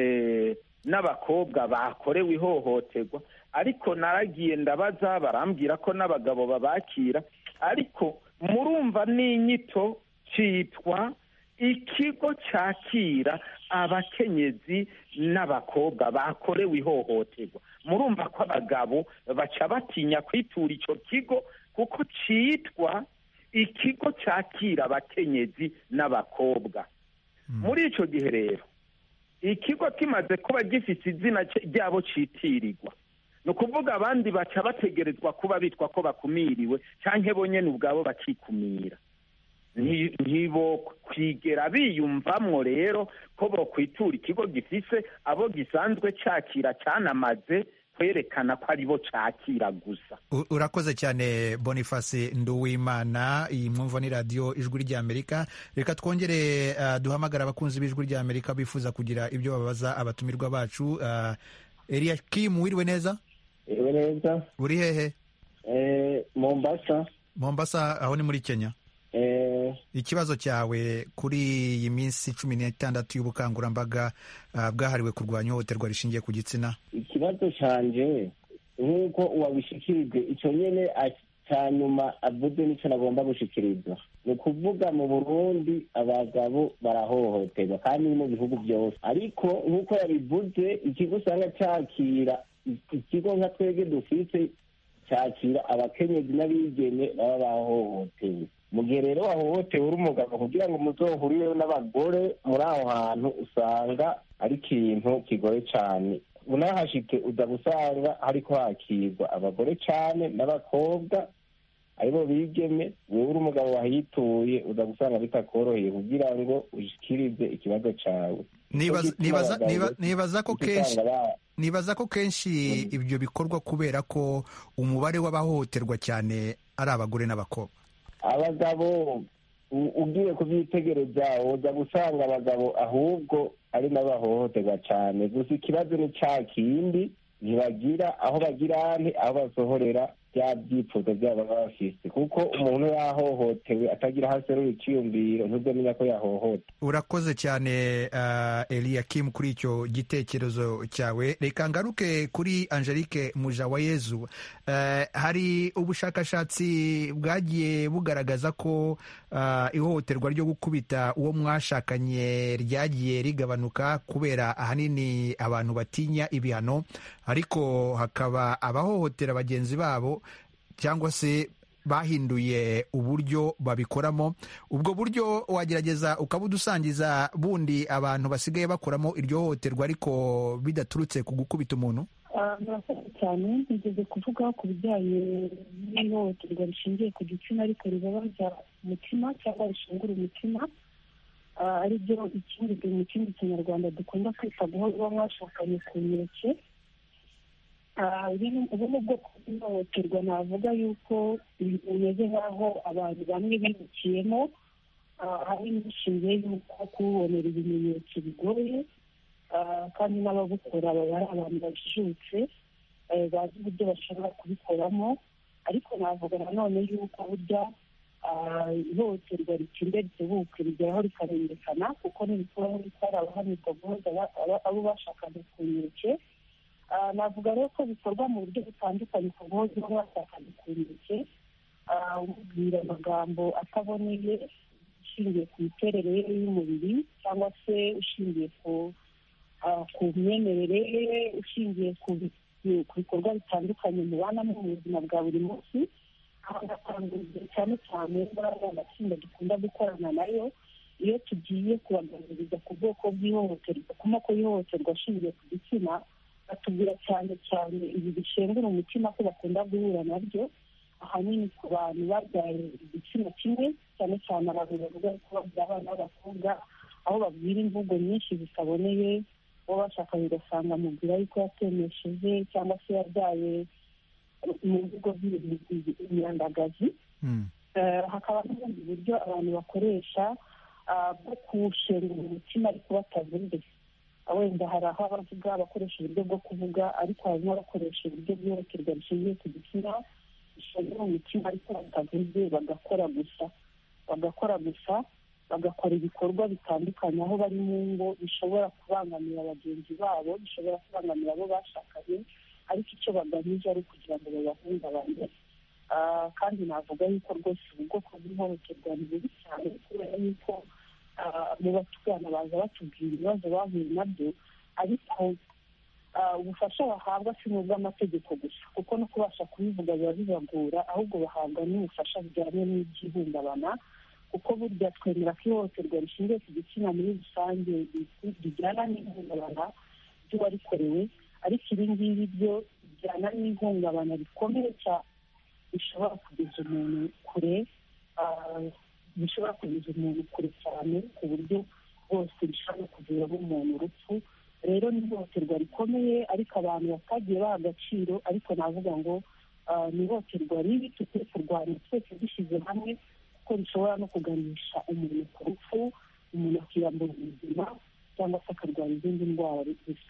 n'abakobwa bakorewe ihohoterwa. Ariko naragiye ndabaza, barambwira ko n'abagabo babakira. Ariko murumva n'inyito cyitwa ikigo cyakira abakenyezi n'abakobwa bakorewe ihohoterwa. Murumva ko abagabo baca batinya kwitura icyo kigo, kuko cyitwa ikigo cyakira abakenyezi n'abakobwa. Muri icyo gihe rero ikigo kimaze kuba gifite izina ryabo cyitirirwa, ni ukuvuga abandi baca bategerezwa kuba bitwa ko bakumiriwe, cyangwa bo nyine ubwabo bakikumira. Ntibo kwigera biyumvamwo rero ko bokwitura ikigo gifise abo gisanzwe cyakira, cyanamaze kwerekana ko aribo cyakira gusa. Urakoze cyane Boniface Nduwimana. Iyi mwumva ni radiyo Ijwi ry'Amerika. Reka twongere uh, duhamagara abakunzi b'Ijwi ry'Amerika bifuza kugira ibyo babaza abatumirwa bacu. uh, Eliakim, wiriwe neza? Wiriwe neza. Uri hehe? Eh, Mombasa. Mombasa, aho ni muri Kenya? Eh, ikibazo cyawe kuri iyi minsi cumi n'itandatu y'ubukangurambaga uh, bwahariwe kurwanya ihohoterwa rishingiye ku gitsina. Ikibazo canje nk'uko uwabishikirije icyo nyene cya nyuma avuze n'icyo nagomba gushikiriza, ni ukuvuga mu Burundi abagabo barahohoterwa kandi mu bihugu byose, ariko nk'uko yabivuze ikigo usanga cyakira, ikigo nka twebwe dufite cyakira abakenyezi n'abigeme baba bahohotewe. Mu gihe rero wahohotewe uri umugabo kugira ngo muzohurireho n'abagore muri aho hantu usanga ari ikintu kigoye cyane. Unahashike uza gusanga hariko hakirwa abagore cyane n'abakobwa aribo bigeme, wewe uri umugabo wahituye uza gusanga bitakoroheye kugira ngo ushikirize ikibazo cyawe. Nibaza nibaza nibaza ko kenshi nibaza ko kenshi ibyo bikorwa kubera ko umubare w'abahohoterwa cyane ari abagore n'abakobwa. Abagabo ugiye kubyitegereza uza gusanga abagabo ahubwo ari n'abahohoterwa cyane, gusa ikibazo ni cya kindi ntibagira aho bagira nti aho basohorera bya byifuzo byabo baba bafise, kuko umuntu yahohotewe atagira hasi n'iciyumviro ntuzomenya ko yahohote. Urakoze cyane uh, Eliakim kuri icyo gitekerezo cyawe. Reka ngaruke kuri Angelique Mujawayezu. Uh, hari ubushakashatsi bwagiye bugaragaza ko uh, ihohoterwa ryo gukubita uwo mwashakanye ryagiye rigabanuka kubera ahanini abantu batinya ibihano, ariko hakaba abahohotera bagenzi babo cyangwa se bahinduye uburyo babikoramo. Ubwo buryo wagerageza ukabudusangiza bundi abantu basigaye bakoramo iryo hohoterwa ariko bidaturutse ku gukubita umuntu? Murakoze cyane. Nigeze kuvuga ku bijyanye n'ihohoterwa rishingiye ku gitsina ariko ribabaza umutima cyangwa rishingura umutima, ari byo ikindi mu kindi kinyarwanda dukunda kwita guhora mwashakanye ku nkeke. ubu ni ubwoko bw'ihohoterwa navuga yuko bimeze nk'aho abantu bamwe bibukiyemo, hari n'ishingiye yuko kubonera ibimenyetso bigoye, kandi n'ababukora baba ari abantu bajijutse bazi uburyo bashobora kubikoramo. Ariko navuga nanone yuko burya ihohoterwa ritinda ritebuke rigeraho rikarengekana, kuko n'ibikora bitari abahanirwa guhoza abo bashakanye ku nkeke. Navuga rero ko bikorwa mu buryo butandukanye ku guhoza abo bashakanye ku nkeke, umubwira amagambo ataboneye ushingiye ku miterere ye y'umubiri, cyangwa se ushingiye ku ku myemerere, ushingiye ku bikorwa bitandukanye mubanamo mu buzima bwa buri munsi. Ahangaha cyane cyane muri amatsinda dukunda gukorana nayo, iyo tugiye kubaganiriza ku bwoko bw'ihohoterwa, ku moko y'ihohoterwa ashingiye ku gitsina, batubwira cyane cyane ibi bishengura umutima ko bakunda guhura nabyo, ahanini ku bantu babyaye igitsina kimwe, cyane cyane abantu bavuga ko babyaye abana b'abakobwa, aho babwira imvugo nyinshi zitaboneye, uwo bashakanye ugasanga amubwira yuko yatemesheje cyangwa se yabyaye mu mvugo z'imyandagazi. Hakaba n'ubundi buryo abantu bakoresha bwo kuwushengura umutima ariko batavuze. Wenda hari aho abavuga bakoresha uburyo bwo kuvuga, ariko harimo bakoresha uburyo bw'ihohoterwa rishingiye ku gitsina bishengura umutima ariko batavuze, bagakora gusa bagakora gusa bagakora ibikorwa bitandukanye aho bari mu ngo bishobora kubangamira bagenzi babo, bishobora kubangamira abo bashakanye, ariko icyo bagamije ari ukugira ngo babahungabanye. Kandi navuga yuko rwose ubu bwoko bw'ihohoterwa ni bubi cyane, kubera yuko mu batugana baza batubwira ibibazo bahuye nabyo, ariko ubufasha bahabwa si n'ubw'amategeko gusa, kuko no kubasha kubivuga biba bibagora, ahubwo bahabwa n'ubufasha bujyanye n'iby'ihungabana, kuko burya twemera ko ihohoterwa rishingiye ku gitsina muri rusange bijyana n'ihungabana ry'uwarikorewe, ariko ibi ngibi byo bijyana n'ihungabana rikomeye cyane, bishobora kugeza umuntu kure, bishobora kugeza umuntu kure cyane ku buryo bwose bishobora kuviramo umuntu urupfu. Rero ni ihohoterwa rikomeye ariko abantu batagiye baha agaciro, ariko navuga ngo ni ihohoterwa ribi tukwiye kurwanya twese dushyize hamwe, kuko rishobora no kuganisha umuntu ku rupfu, umuntu akiyambura ubuzima cyangwa se akarwara izindi ndwara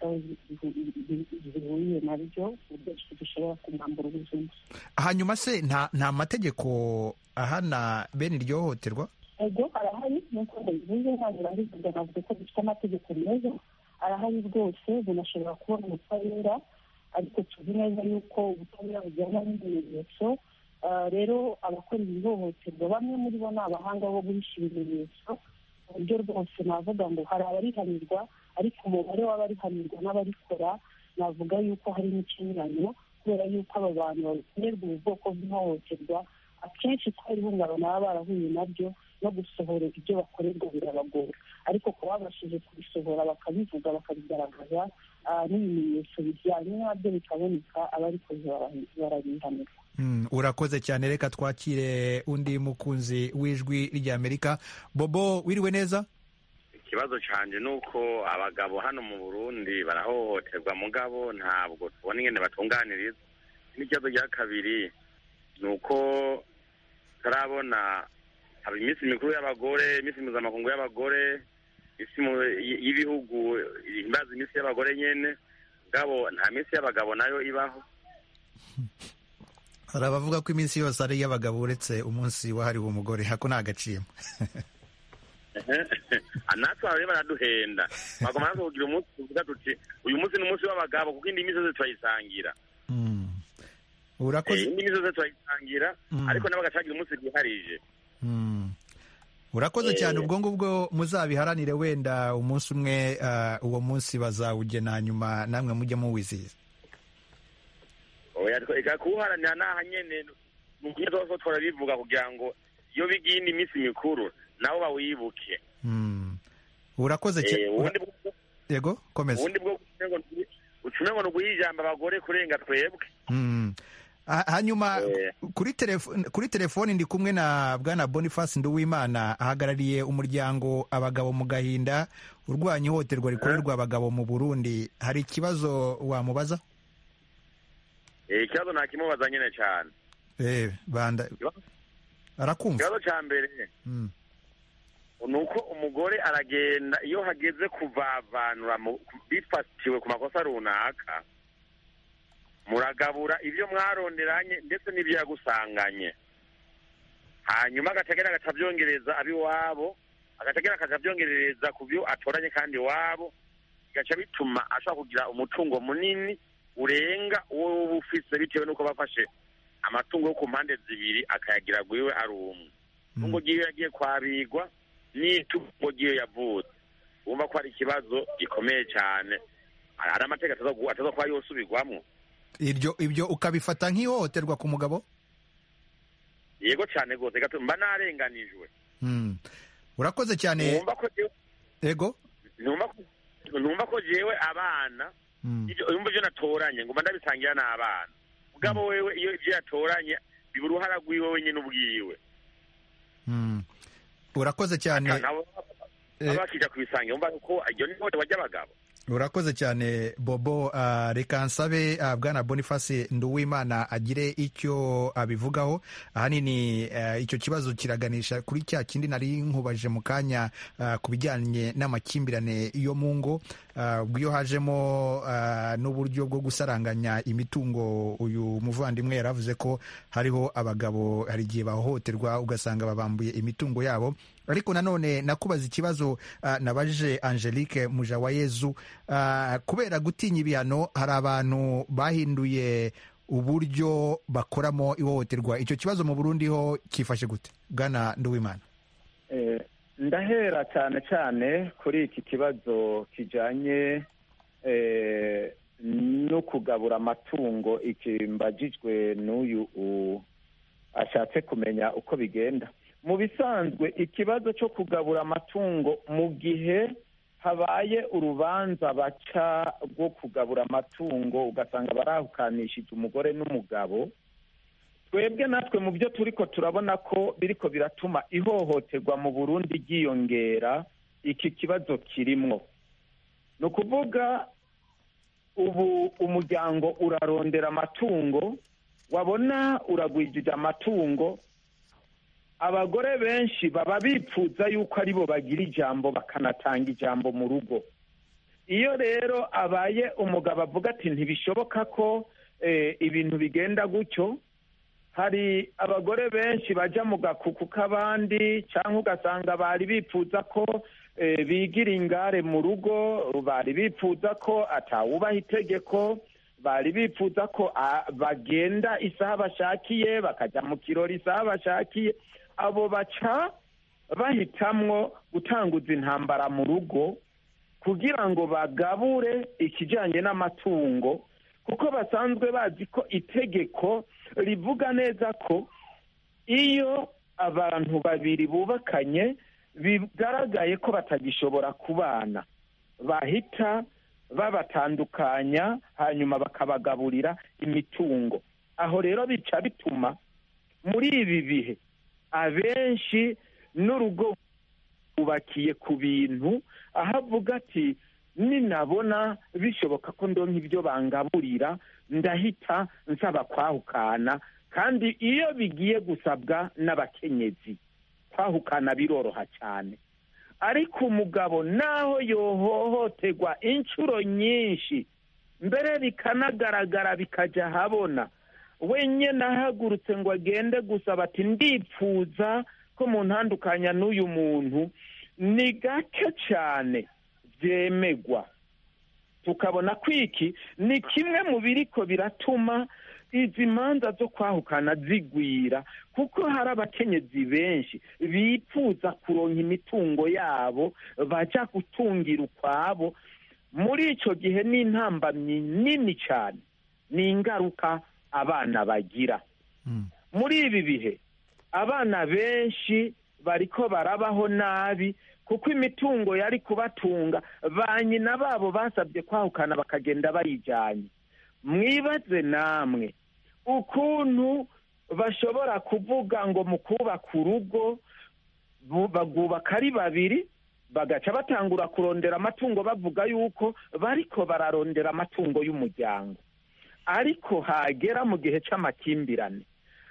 zihuriye nabyo, uburyo dushobora kumwambura ubuzima. Hanyuma se nta nta mategeko ahana bene iryo hohoterwa? ego arahari nk'uko ndabivuze ntabwo ndabivuga navuze ko dufite amategeko meza arahari rwose umuntu ashobora kubona ubutabera ariko tuzi neza yuko ubutabera bujyana n'ibimenyetso. Rero abakora ihohoterwa bamwe muri bo ni abahanga bo guhisha ibimenyetso ku buryo rwose navuga ngo hari abarihanirwa ariko umubare w'abarihanirwa n'abarikora navuga yuko hari n'ikinyuranyo kubera yuko aba bantu bakorerwa ubu bwoko bw'ihohoterwa akenshi kubera ihungabana baba barahuye nabyo no gusohora ibyo bakorerwa birabagora ariko kuba babashije kubisohora bakabivuga bakabigaragaza n'ibimenyetso bijyanye nabyo bikaboneka abarikoze barabihanirwa. Urakoze cyane, reka twakire undi mukunzi w'ijwi ry'Amerika. Bobo, wiriwe neza? Ikibazo cyanje nuko abagabo hano mu Burundi barahohoterwa mugabo ntabwo tubona ingene batunganiriza. N'ikibazo cya kabiri nuko tarabona haba iminsi mikuru y'abagore, iminsi mpuzamakungu y'abagore, isi y'ibihugu ihimbaza iminsi y'abagore nyene, mugabo nta minsi y'abagabo nayo ibaho. Hari abavuga ko iminsi yose ari iy'abagabo uretse umunsi wahariwe umugore, hako nta gaciro. Natwe abari baraduhenda bagomba natwe kugira umunsi tuvuga tuti uyu munsi ni umunsi w'abagabo kuko indi minsi yose turayisangira. Urakoze. Indi minsi yose turayisangira ariko nabo bagacagira umunsi biharije. Urakoze cyane, ubwo ngubwo muzabiharanire wenda umunsi umwe uwo munsi bazawugena hanyuma namwe mujye muwizihiza. Oya twega kuharanira naha nyene mugiye twose twarabivuga kugira ngo iyo bigindi iminsi mikuru nabo bawibuke. Mm. Urakoze cyane. Yego komeza. Ubundi bwo ucumengo no guhijamba abagore kurenga twebwe. Mm. Hanyuma kuri telefone kuri telefone ndi kumwe na Bwana Boniface Nduwimana ahagarariye umuryango abagabo mu gahinda urwanya ihohoterwa rikorerwa abagabo mu Burundi. Hari ikibazo wamubaza? Eh, ikibazo nakimubaza nyene cyane. Eh, banda. Arakumva. Ikibazo cya mbere. Mm. Nuko umugore aragenda iyo hageze kuvavanura bifatiwe ku makosa runaka, muragabura ibyo mwaronderanye ndetse n'ibyo yagusanganye, hanyuma agategera agatabyongereza abiwabo, agategera akatabyongereza ku byo atoranye kandi iwabo, bigaca bituma ashobora kugira umutungo munini urenga uwo uba ufise bitewe n'uko bafashe amatungo yo ku mpande zibiri akayagira gwiwe ari umwe. Tungo giye yagiye kwabigwa n'itungo giye yavutse, wumva ko ari ikibazo gikomeye cyane, ari amategeko ataza kuba yosubirwamwo. Ibyo ibyo ukabifata nk'ihohoterwa ku mugabo? Yego cyane gose, mba narenganijwe. Mm. Urakoze cyane. Numva ko Yego? Numva ko numva ko jewe abana ibyo umva byo natoranye ngo ndabisangira n'abana. Mugabo wewe iyo ibyo yatoranye bibura uruhara gwiwe wenyine ubwiwe. Mm. Urakoze cyane. Abakija kubisangira umva ko ajyo ni hote wajya abagabo. Urakoze cyane Bobo. Uh, reka nsabe uh, Bwana Boniface Nduwimana agire icyo abivugaho. Ahanini uh, icyo kibazo kiraganisha kuri cya kindi nari nkubajije mu kanya uh, ku bijyanye n'amakimbirane yo mu ngo, bw'iyo uh, hajemo uh, n'uburyo bwo gusaranganya imitungo. Uyu muvandimwe yaravuze ko hariho abagabo hari igihe bahohoterwa ugasanga babambuye imitungo yabo. Ariko nanone nakubaza ikibazo uh, nabajije Angelique Mujawayezu, uh, kubera gutinya ibihano hari abantu bahinduye uburyo bakoramo ihohoterwa. Icyo kibazo mu Burundi ho kifashe gute, Bwana Nduwimana? Eh, ndahera cyane cyane kuri iki kibazo kijanye eh, no kugabura amatungo, ikimbajijwe n'uyu ashatse kumenya uko bigenda. Mu bisanzwe ikibazo cyo kugabura amatungo mu gihe habaye urubanza baca rwo kugabura amatungo ugasanga barahukanishije umugore n'umugabo, twebwe natwe mu byo turiko turabona ko biriko biratuma ihohoterwa mu Burundi ryiyongera, iki kibazo kirimwo. Ni ukuvuga ubu umuryango urarondera amatungo, wabona uragwijije amatungo, abagore benshi baba bipfuza yuko aribo bagira ijambo bakanatanga ijambo mu rugo. Iyo rero abaye umugabo avuga ati ntibishoboka ko eh, ibintu bigenda gutyo, hari abagore benshi bajya mu gakuku k'abandi cyangwa ugasanga bari bifuza ko bigira ingare mu rugo, bari bifuza ko atawubaha itegeko, bari bifuza ko bagenda isaha bashakiye bakajya mu kirori isaha bashakiye. Abo baca bahitamwo gutanguza intambara mu rugo kugira ngo bagabure ikijyanye n'amatungo, kuko basanzwe bazi ko itegeko rivuga neza ko iyo abantu babiri bubakanye bigaragaye ko batagishobora kubana, bahita babatandukanya hanyuma bakabagaburira imitungo. Aho rero bica bituma muri ibi bihe abenshi n'urugo bubakiye ku bintu, aho avuga ati ninabona bishoboka ko ndonka ibyo bangaburira ndahita nsaba kwahukana. Kandi iyo bigiye gusabwa n'abakenyezi kwahukana biroroha cyane, ariko umugabo naho yohohoterwa inshuro nyinshi mbere bikanagaragara bikajya habona, wenyine ahagurutse ngo agende gusaba ati ndipfuza ko mu ntandukanya n'uyu muntu, ni gake cyane byemegwa. Tukabona ko iki ni kimwe mu biriko biratuma izi manza zo kwahukana zigwira, kuko hari abakenyezi benshi bipfuza kuronka imitungo yabo baja gutungira ukwabo. Muri icyo gihe ni intambamyi nini cyane, ni ingaruka abana bagira. Mm. Muri ibi bihe abana benshi bariko barabaho nabi, kuko imitungo yari kubatunga ba nyina babo basabye kwahukana bakagenda bayijyanye. Mwibaze namwe ukuntu bashobora kuvuga ngo mu kubaka urugo bagubaka ari babiri, bagaca batangura kurondera amatungo bavuga yuko bariko bararondera amatungo y'umuryango, ariko hagera mu gihe cy'amakimbirane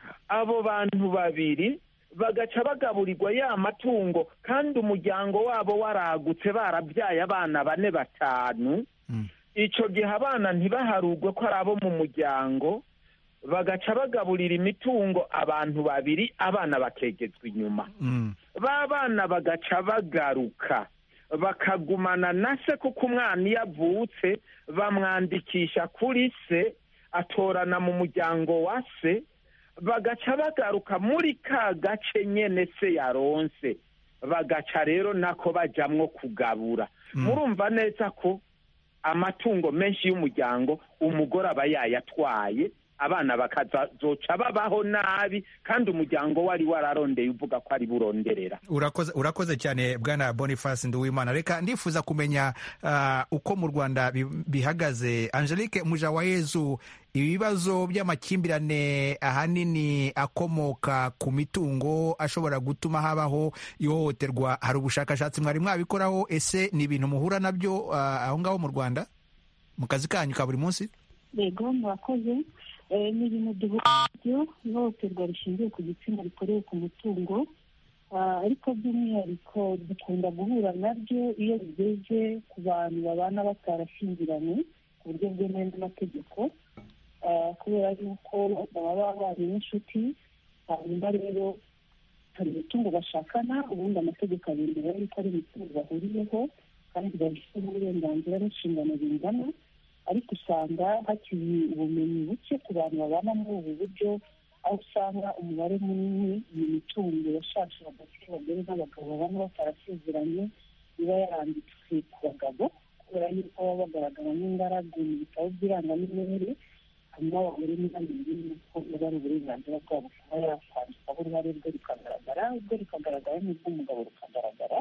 abo bantu babiri bagaca bagaburirwa ya matungo, kandi umuryango wabo waragutse barabyaye abana bane batanu. Mm. Icyo gihe abana ntibaharugwe ko ari abo mu muryango, bagaca bagaburira imitungo abantu babiri, abana bakegezwa inyuma. Mm. Ba bana bagaca bagaruka bakagumana na se, kuko umwana iyo avutse bamwandikisha kuri se, atorana mu muryango wa se, bagaca bagaruka muri ka gace nyene se yaronse, bagaca rero nako bajamwo kugabura. Mm. Murumva neza ko amatungo menshi y'umuryango umugore aba yayatwaye, abana bakazoca babaho nabi, kandi umuryango wari wararondeye uvuga ko ari buronderera. Urakoze, urakoze cyane Bwana Boniface Nduwimana. Reka ndifuza kumenya uh, uko mu Rwanda bihagaze. Angelique Mujawayezu, ibibazo by'amakimbirane ahanini akomoka ku mitungo ashobora gutuma habaho ihohoterwa, hari ubushakashatsi mwari mwabikoraho? Ese ni ibintu muhura nabyo uh, aho ngaho mu Rwanda mu kazi kanyu ka buri munsi? Yego, mwakoze. Ni ibintu duhura nabyo, ihohoterwa rishingiye ku gitsina rikorewe ku mutungo, ariko by'umwihariko dukunda guhura nabyo iyo bigeze ku bantu babana batarashyingiranye ku buryo bwemewe n'amategeko, kubera yuko baba babanye n'inshuti, hanyuma rero hari imitungo bashakana, ubundi amategeko abindira yuko ari imitungo bahuriyeho kandi babifite uburenganzira n'inshingano bingana, ariko usanga hakiri ubumenyi buke ku bantu babana muri ubu buryo, aho usanga umubare munini imitungo yashashe hagati y'abagore n'abagabo babana batarasezeranye iba yaranditswe ku bagabo, kubera yuko baba bagaragara nk'ingaragu mu bitabo by'irangamimerere, hanyuma abagore ntibamenye yuko biba ari uburenganzira bwabo kuba yakwandikaho uruhare rwe rukagaragara, ubwo rukagaragara n'ubw'umugabo rukagaragara.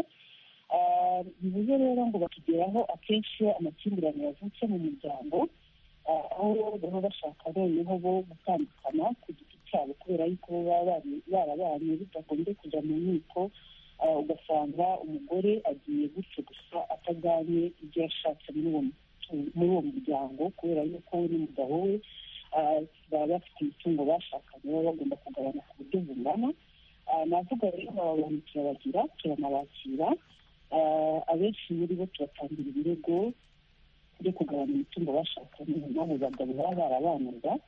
Bivuze rero ngo bakigeraho akenshi amakimbirane yavutse mu muryango, aho baba bashaka noneho bo gutandukana ku giti cyabo, kubera yuko baba barabanye bitagombye kujya mu nkiko. Ugasanga umugore agiye gutyo gusa atajyanye ibyo yashatse muri uwo muryango, kubera yuko we n'umugabo we baba bafite imitungo bashakanye, baba bagomba kugabana ku buryo bungana. Navuga rero aba bantu turabagira, turanabakira. Abenshi muri bo tubatangira ibirego byo kugabanya imitungo bashakanye n'abo bagabo baba barabanaga,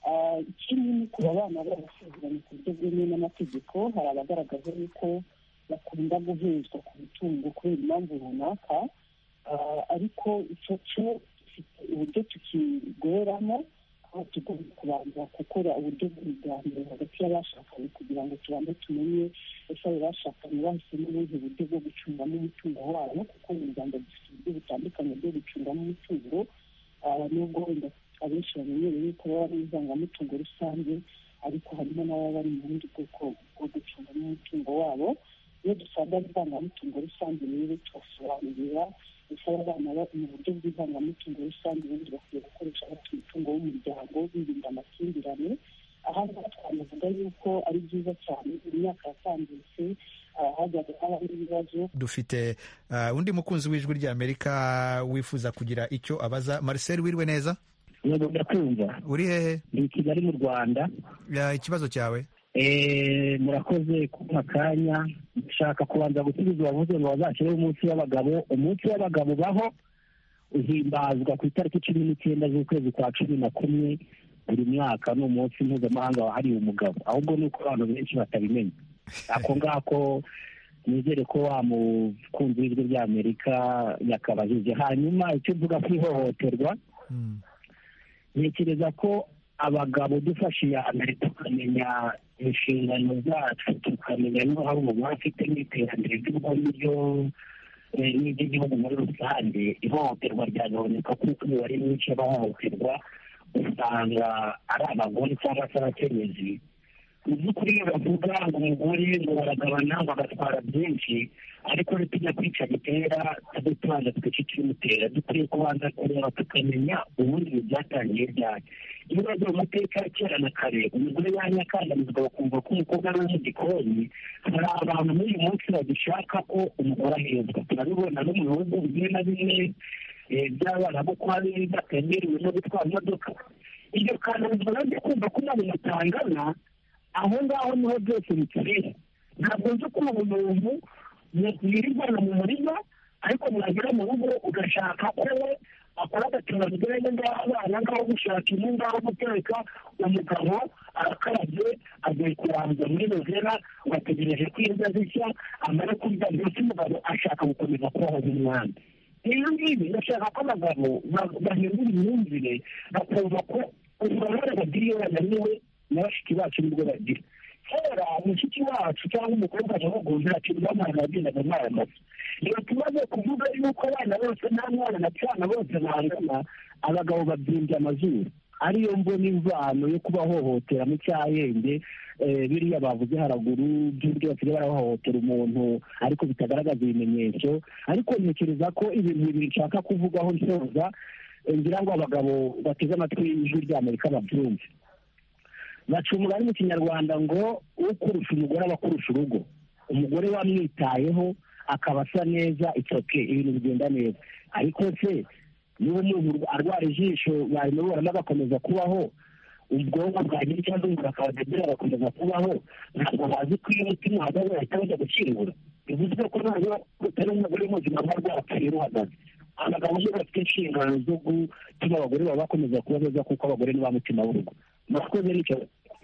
ikindi ni kuba abana barasezeranye ku buryo bwemewe n'amategeko. Hari abagaragaza yuko bakunda guhezwa ku mitungo kubera impamvu runaka, ariko icyo cyo gifite uburyo tukigoramo, aho tugomba kubanza gukora uburyo bw'ibiganiro hagati y'abashakanye kugira ngo tubanze tumenye ese abo bashakanye bahisemo ubuhe buryo bwo gucungamo umutungo wabo, kuko mu Rwanda dufite uburyo butandukanye bwo gucungamo umutungo, nubwo wenda abenshi bamenyereye yuko baba ari ivangamutungo rusange, ariko harimo n'ababa bari mu bundi bwoko bwo gucungamo umutungo wabo. Iyo dusanga ari ivangamutungo rusange rero tubasobanurira bisaba abana mu buryo bw'ivangamutungo rusange ubundi bakwiye gukoresha bafite umutungo w'umuryango birinda amakimbirane. Aha ngaha twanavuga yuko ari byiza cyane, imyaka yatambutse hajyaga habaho ibibazo. Dufite undi mukunzi w'ijwi ry'Amerika wifuza kugira icyo abaza. Marcel, wirwe neza? Yego, ndakumva. Uri hehe? Ni Kigali mu Rwanda. Ikibazo cyawe? Eh, murakoze kumpa akanya. Nshaka kubanza gusubiza uwavuze ngo bazashyireho umunsi w'abagabo. Umunsi w'abagabo baho uhimbazwa ku itariki cumi n'icyenda z'ukwezi kwa cumi na kumwe buri mwaka. Ni umunsi mpuzamahanga wahariwe umugabo, ahubwo ni uko abantu benshi batabimenya. Ako ngako nizere ko wa mukunzi w'ijwi ry'Amerika yakabajije. Hanyuma icyo mvuga ku ihohoterwa, ntekereza ko abagabo dufashe iya mbere tukamenya inshingano zacu, tukamenya niba hari umuntu afite n'iterambere ry'uburyo n'iby'igihugu muri rusange, ihohoterwa ryagabanuka kuko umubare mwinshi w'abahohoterwa usanga ari abagore cyangwa se abakenyezi. Mu by'ukuri iyo bavuga ngo umugore ngo baragabana bagatwara byinshi, ariko tujya kwica gitera tujye tubanza tugace ikimutera. Dukwiye kubanza kureba tukamenya ubundi byatangiye ryari. Iyo bagiye mu mateka ya kera na kare, umugore yanyakandamizwa bakumva ko umukobwa ari mu gikoni. Hari abantu muri uyu munsi bagishaka ko umugore ahezwa. Turabibona no mu bihugu bimwe na bimwe by'abana bo kwa beza batemerewe no gutwara imodoka. Iryo kandamizwa nanjye kumva ko ntabwo mutangana, aho ngaho niho byose bikirira. Ntabwo nzi ko ubu muntu yirirwana mu murima, ariko mwagera mu rugo ugashaka ko we akora agatunga bigenda ng'abana ngaho gushaka inkwi ngaho guteka, umugabo arakarabye agiye kurangiza muri rozera, bategereje ko indya zishya, amara kurya mbese umugabo ashaka gukomeza kubaho nk'umwami. Iyo ngibi ndashaka ko abagabo bahindura imyumvire, bakumva ko ububabare bagira iyo bananiwe na bashiki bacu nibwo bagira. Kera mushiki wacu cyangwa umukobwa ajabuguze akirwa amana yagendaga amazi. Iyo tumaze kuvuga yuko abana bose nta mwana na cyana bose bangana, abagabo babyimbye amazuru. Ariyo mbona imvano yo kubahohotera mu cyahenge, biriya bavuze haraguru by'uburyo basigaye barahohotera umuntu ariko bitagaragaza ibimenyetso. Ariko ntekereza ko ibintu bibiri nshaka kuvugaho nsoza, ngira ngo abagabo bateze amatwi y'ijwi ry'Amerika babyumve. Baca umugani mu Kinyarwanda ngo ukurusha umugore aba akurusha urugo. Umugore wamwitayeho akaba asa neza, icyoke ibintu bigenda neza. Ariko se niba umuntu arwara ijisho barimubona agakomeza kubaho, ubwonko bwagira ikibazo bukakabagira agakomeza kubaho, ntabwo bazi ko iyo umutima uhagaze bahita bajya gukingura. Bivuze ko ntabwo utari umugore muzima aba rwapfuye ruhagaze. Abagabo bo bafite inshingano zo gutuma abagore baba bakomeza kuba beza, kuko abagore ni ba mutima w'urugo. Murakoze n'icyo.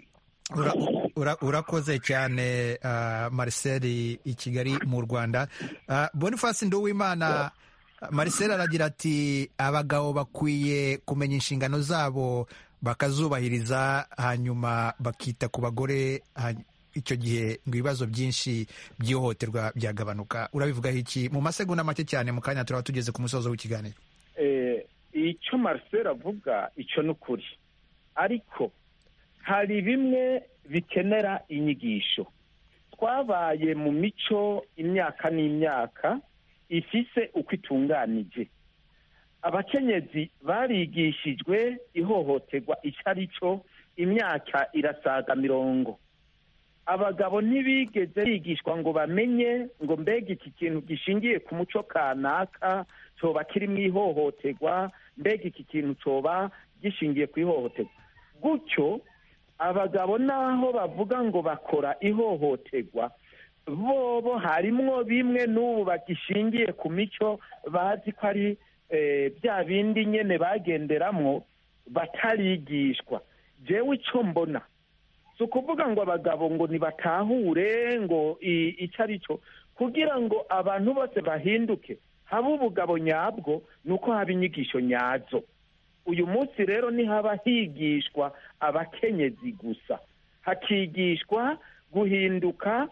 Urakoze cyane Marcel i Kigali mu Rwanda. Boniface Nduwimana, Marcel aragira ati abagabo bakwiye kumenya inshingano zabo bakazubahiriza, hanyuma bakita ku bagore, icyo gihe ngo ibibazo byinshi by'ihohoterwa byagabanuka. Urabivugaho iki mu masegonda make cyane, mu kanya turaba tugeze ku musozo w'ikiganiro? Icyo Marcel avuga icyo ni ukuri, ariko hari bimwe bikenera inyigisho. Twabaye mu mico imyaka n'imyaka ifise uko itunganije. Abakenyezi barigishijwe ihohoterwa icyo ari cyo imyaka irasaga mirongo. Abagabo ntibigeze bigishwa ngo bamenye ngo mbega iki kintu gishingiye ku muco kanaka cyoba kiri mu ihohoterwa, mbega iki kintu cyoba gishingiye ku ihohoterwa. Gutyo abagabo naho bavuga ngo bakora ihohoterwa, bobo harimwo bimwe n'ubu bagishingiye ku mico bazi ko ari bya bindi nyene bagenderamwo batarigishwa. jewe icyo mbona si ukuvuga ngo abagabo ngo ntibatahure ngo icyo ari cyo, kugira ngo abantu bose bahinduke haba ubugabo nyabwo ni uko haba inyigisho nyazo. uyu munsi rero ntihaba higishwa abakenyezi gusa, hakigishwa guhinduka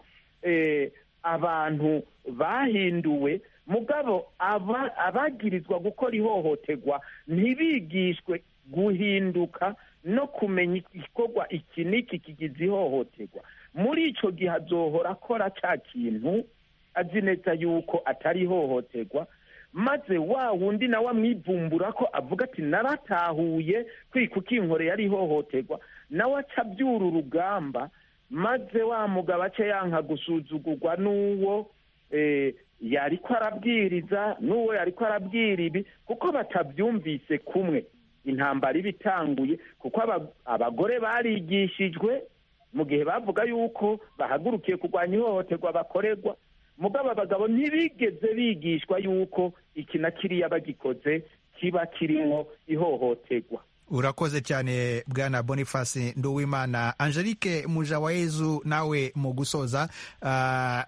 abantu bahinduwe, mugabo abagirizwa gukora ihohoterwa ntibigishwe guhinduka no kumenya igikorwa iki n'iki kigize ihohoterwa. muri icyo gihe azohora akora cya kintu azi neza yuko atari ihohoterwa, maze wa wundi nawe amwivumbura ko avuga ati naratahuye kwikuka inkore yari ihohoterwa, nawe acabyura urugamba, maze wa mugabo ace yanka gusuzugurwa n'uwo yari ko arabwiriza n'uwo yari ko arabwira ibi, kuko batabyumvise kumwe. intambara iba itanguye kuko abagore barigishijwe mu gihe bavuga yuko bahagurukiye kurwanya ihohoterwa bakorerwa, mugabo abagabo ntibigeze bigishwa yuko iki na kiriya bagikoze kiba kirimo ihohoterwa. urakoze cyane bwana Boniface Nduwimana. Angelique Mujawayezu, nawe mu gusoza, uh,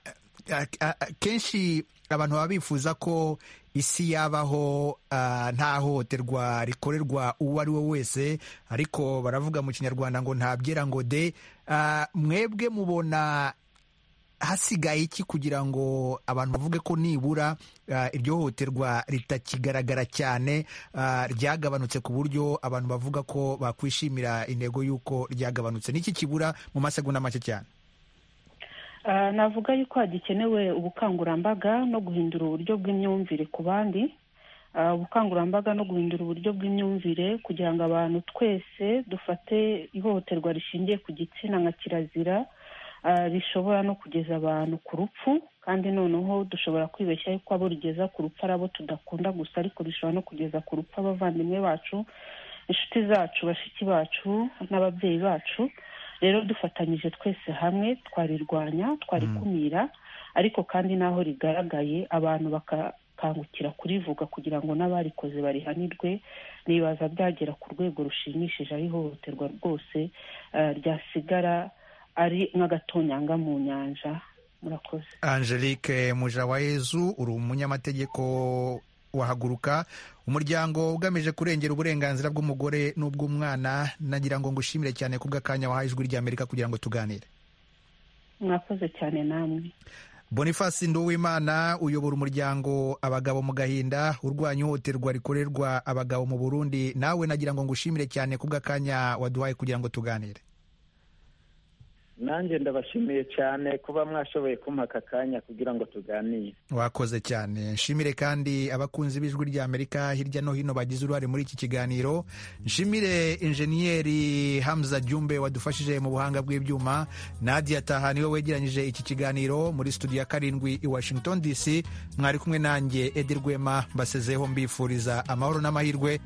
kenshi abantu baba bifuza ko isi yabaho uh, nta hohoterwa rikorerwa uwo ari we wese, ariko baravuga mu kinyarwanda ngo ntabyera ngo de. uh, mwebwe mubona hasigaye iki kugira ngo abantu bavuge ko nibura uh, iryo hohoterwa ritakigaragara cyane, uh, ryagabanutse ku buryo abantu bavuga ko bakwishimira intego y'uko ryagabanutse? Niki kibura mu masegonda make cyane? Uh, navuga yuko hagikenewe ubukangurambaga no guhindura uburyo bw'imyumvire ku bandi, uh, ubukangurambaga no guhindura uburyo bw'imyumvire kugira ngo abantu twese dufate ihohoterwa rishingiye ku gitsina nka kirazira, uh, rishobora no kugeza abantu ku rupfu, kandi noneho dushobora kwibeshya yuko abo rigeza ku rupfu ari abo tudakunda gusa, ariko rishobora no kugeza ku rupfu abavandimwe bacu, inshuti zacu, bashiki bacu n'ababyeyi bacu. rero dufatanyije twese hamwe twarirwanya, twarikumira, mm. ariko kandi naho rigaragaye abantu bakakangukira kurivuga kugira ngo n'abarikoze barihanirwe. nibaza byagera ku rwego rushimishije ari ihohoterwa rwose uh, ryasigara ari nk'agatonyanga mu nyanja. murakoze. Angelique Mujawayezu, uri umunyamategeko wahaguruka, umuryango ugamije kurengera uburenganzira bw'umugore n'ubw'umwana. nagira ngo ngushimire cyane kubw'akanya wahaye ijwi ry'Amerika kugira ngo tuganire. mwakoze cyane namwe. Boniface Nduwimana, uyobora umuryango Abagabo mu Gahinda urwanya ihohoterwa rikorerwa abagabo mu Burundi, nawe nagira ngo ngushimire cyane kubw'akanya waduhaye kugira ngo tuganire. nanjye ndabashimiye cyane kuba mwashoboye kumpa aka kanya kugira ngo tuganire. wakoze cyane. nshimire kandi abakunzi b'ijwi ry'Amerika hirya no hino bagize uruhare muri iki kiganiro. nshimire injeniyeri Hamza Jumbe wadufashije mu buhanga bw'ibyuma. Nadia Taha niwe wegeranyije iki kiganiro. muri studio ya karindwi i Washington D C mwari kumwe nanjye Edi Rwema, mbasezeho mbifuriza amahoro n'amahirwe.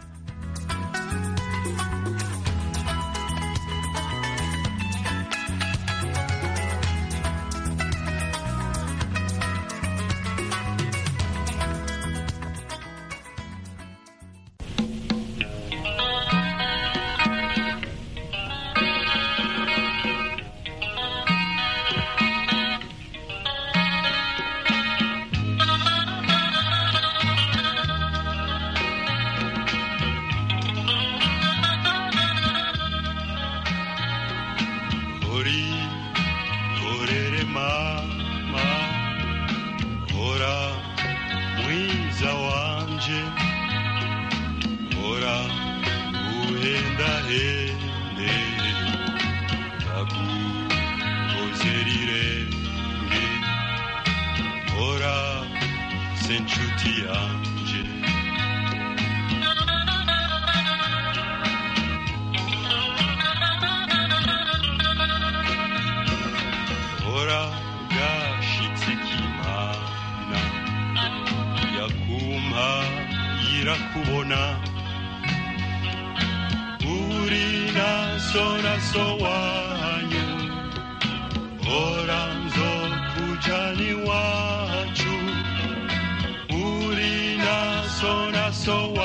Kubona uri naso naso wanyu, ora nzo kujani wacu, uri naso naso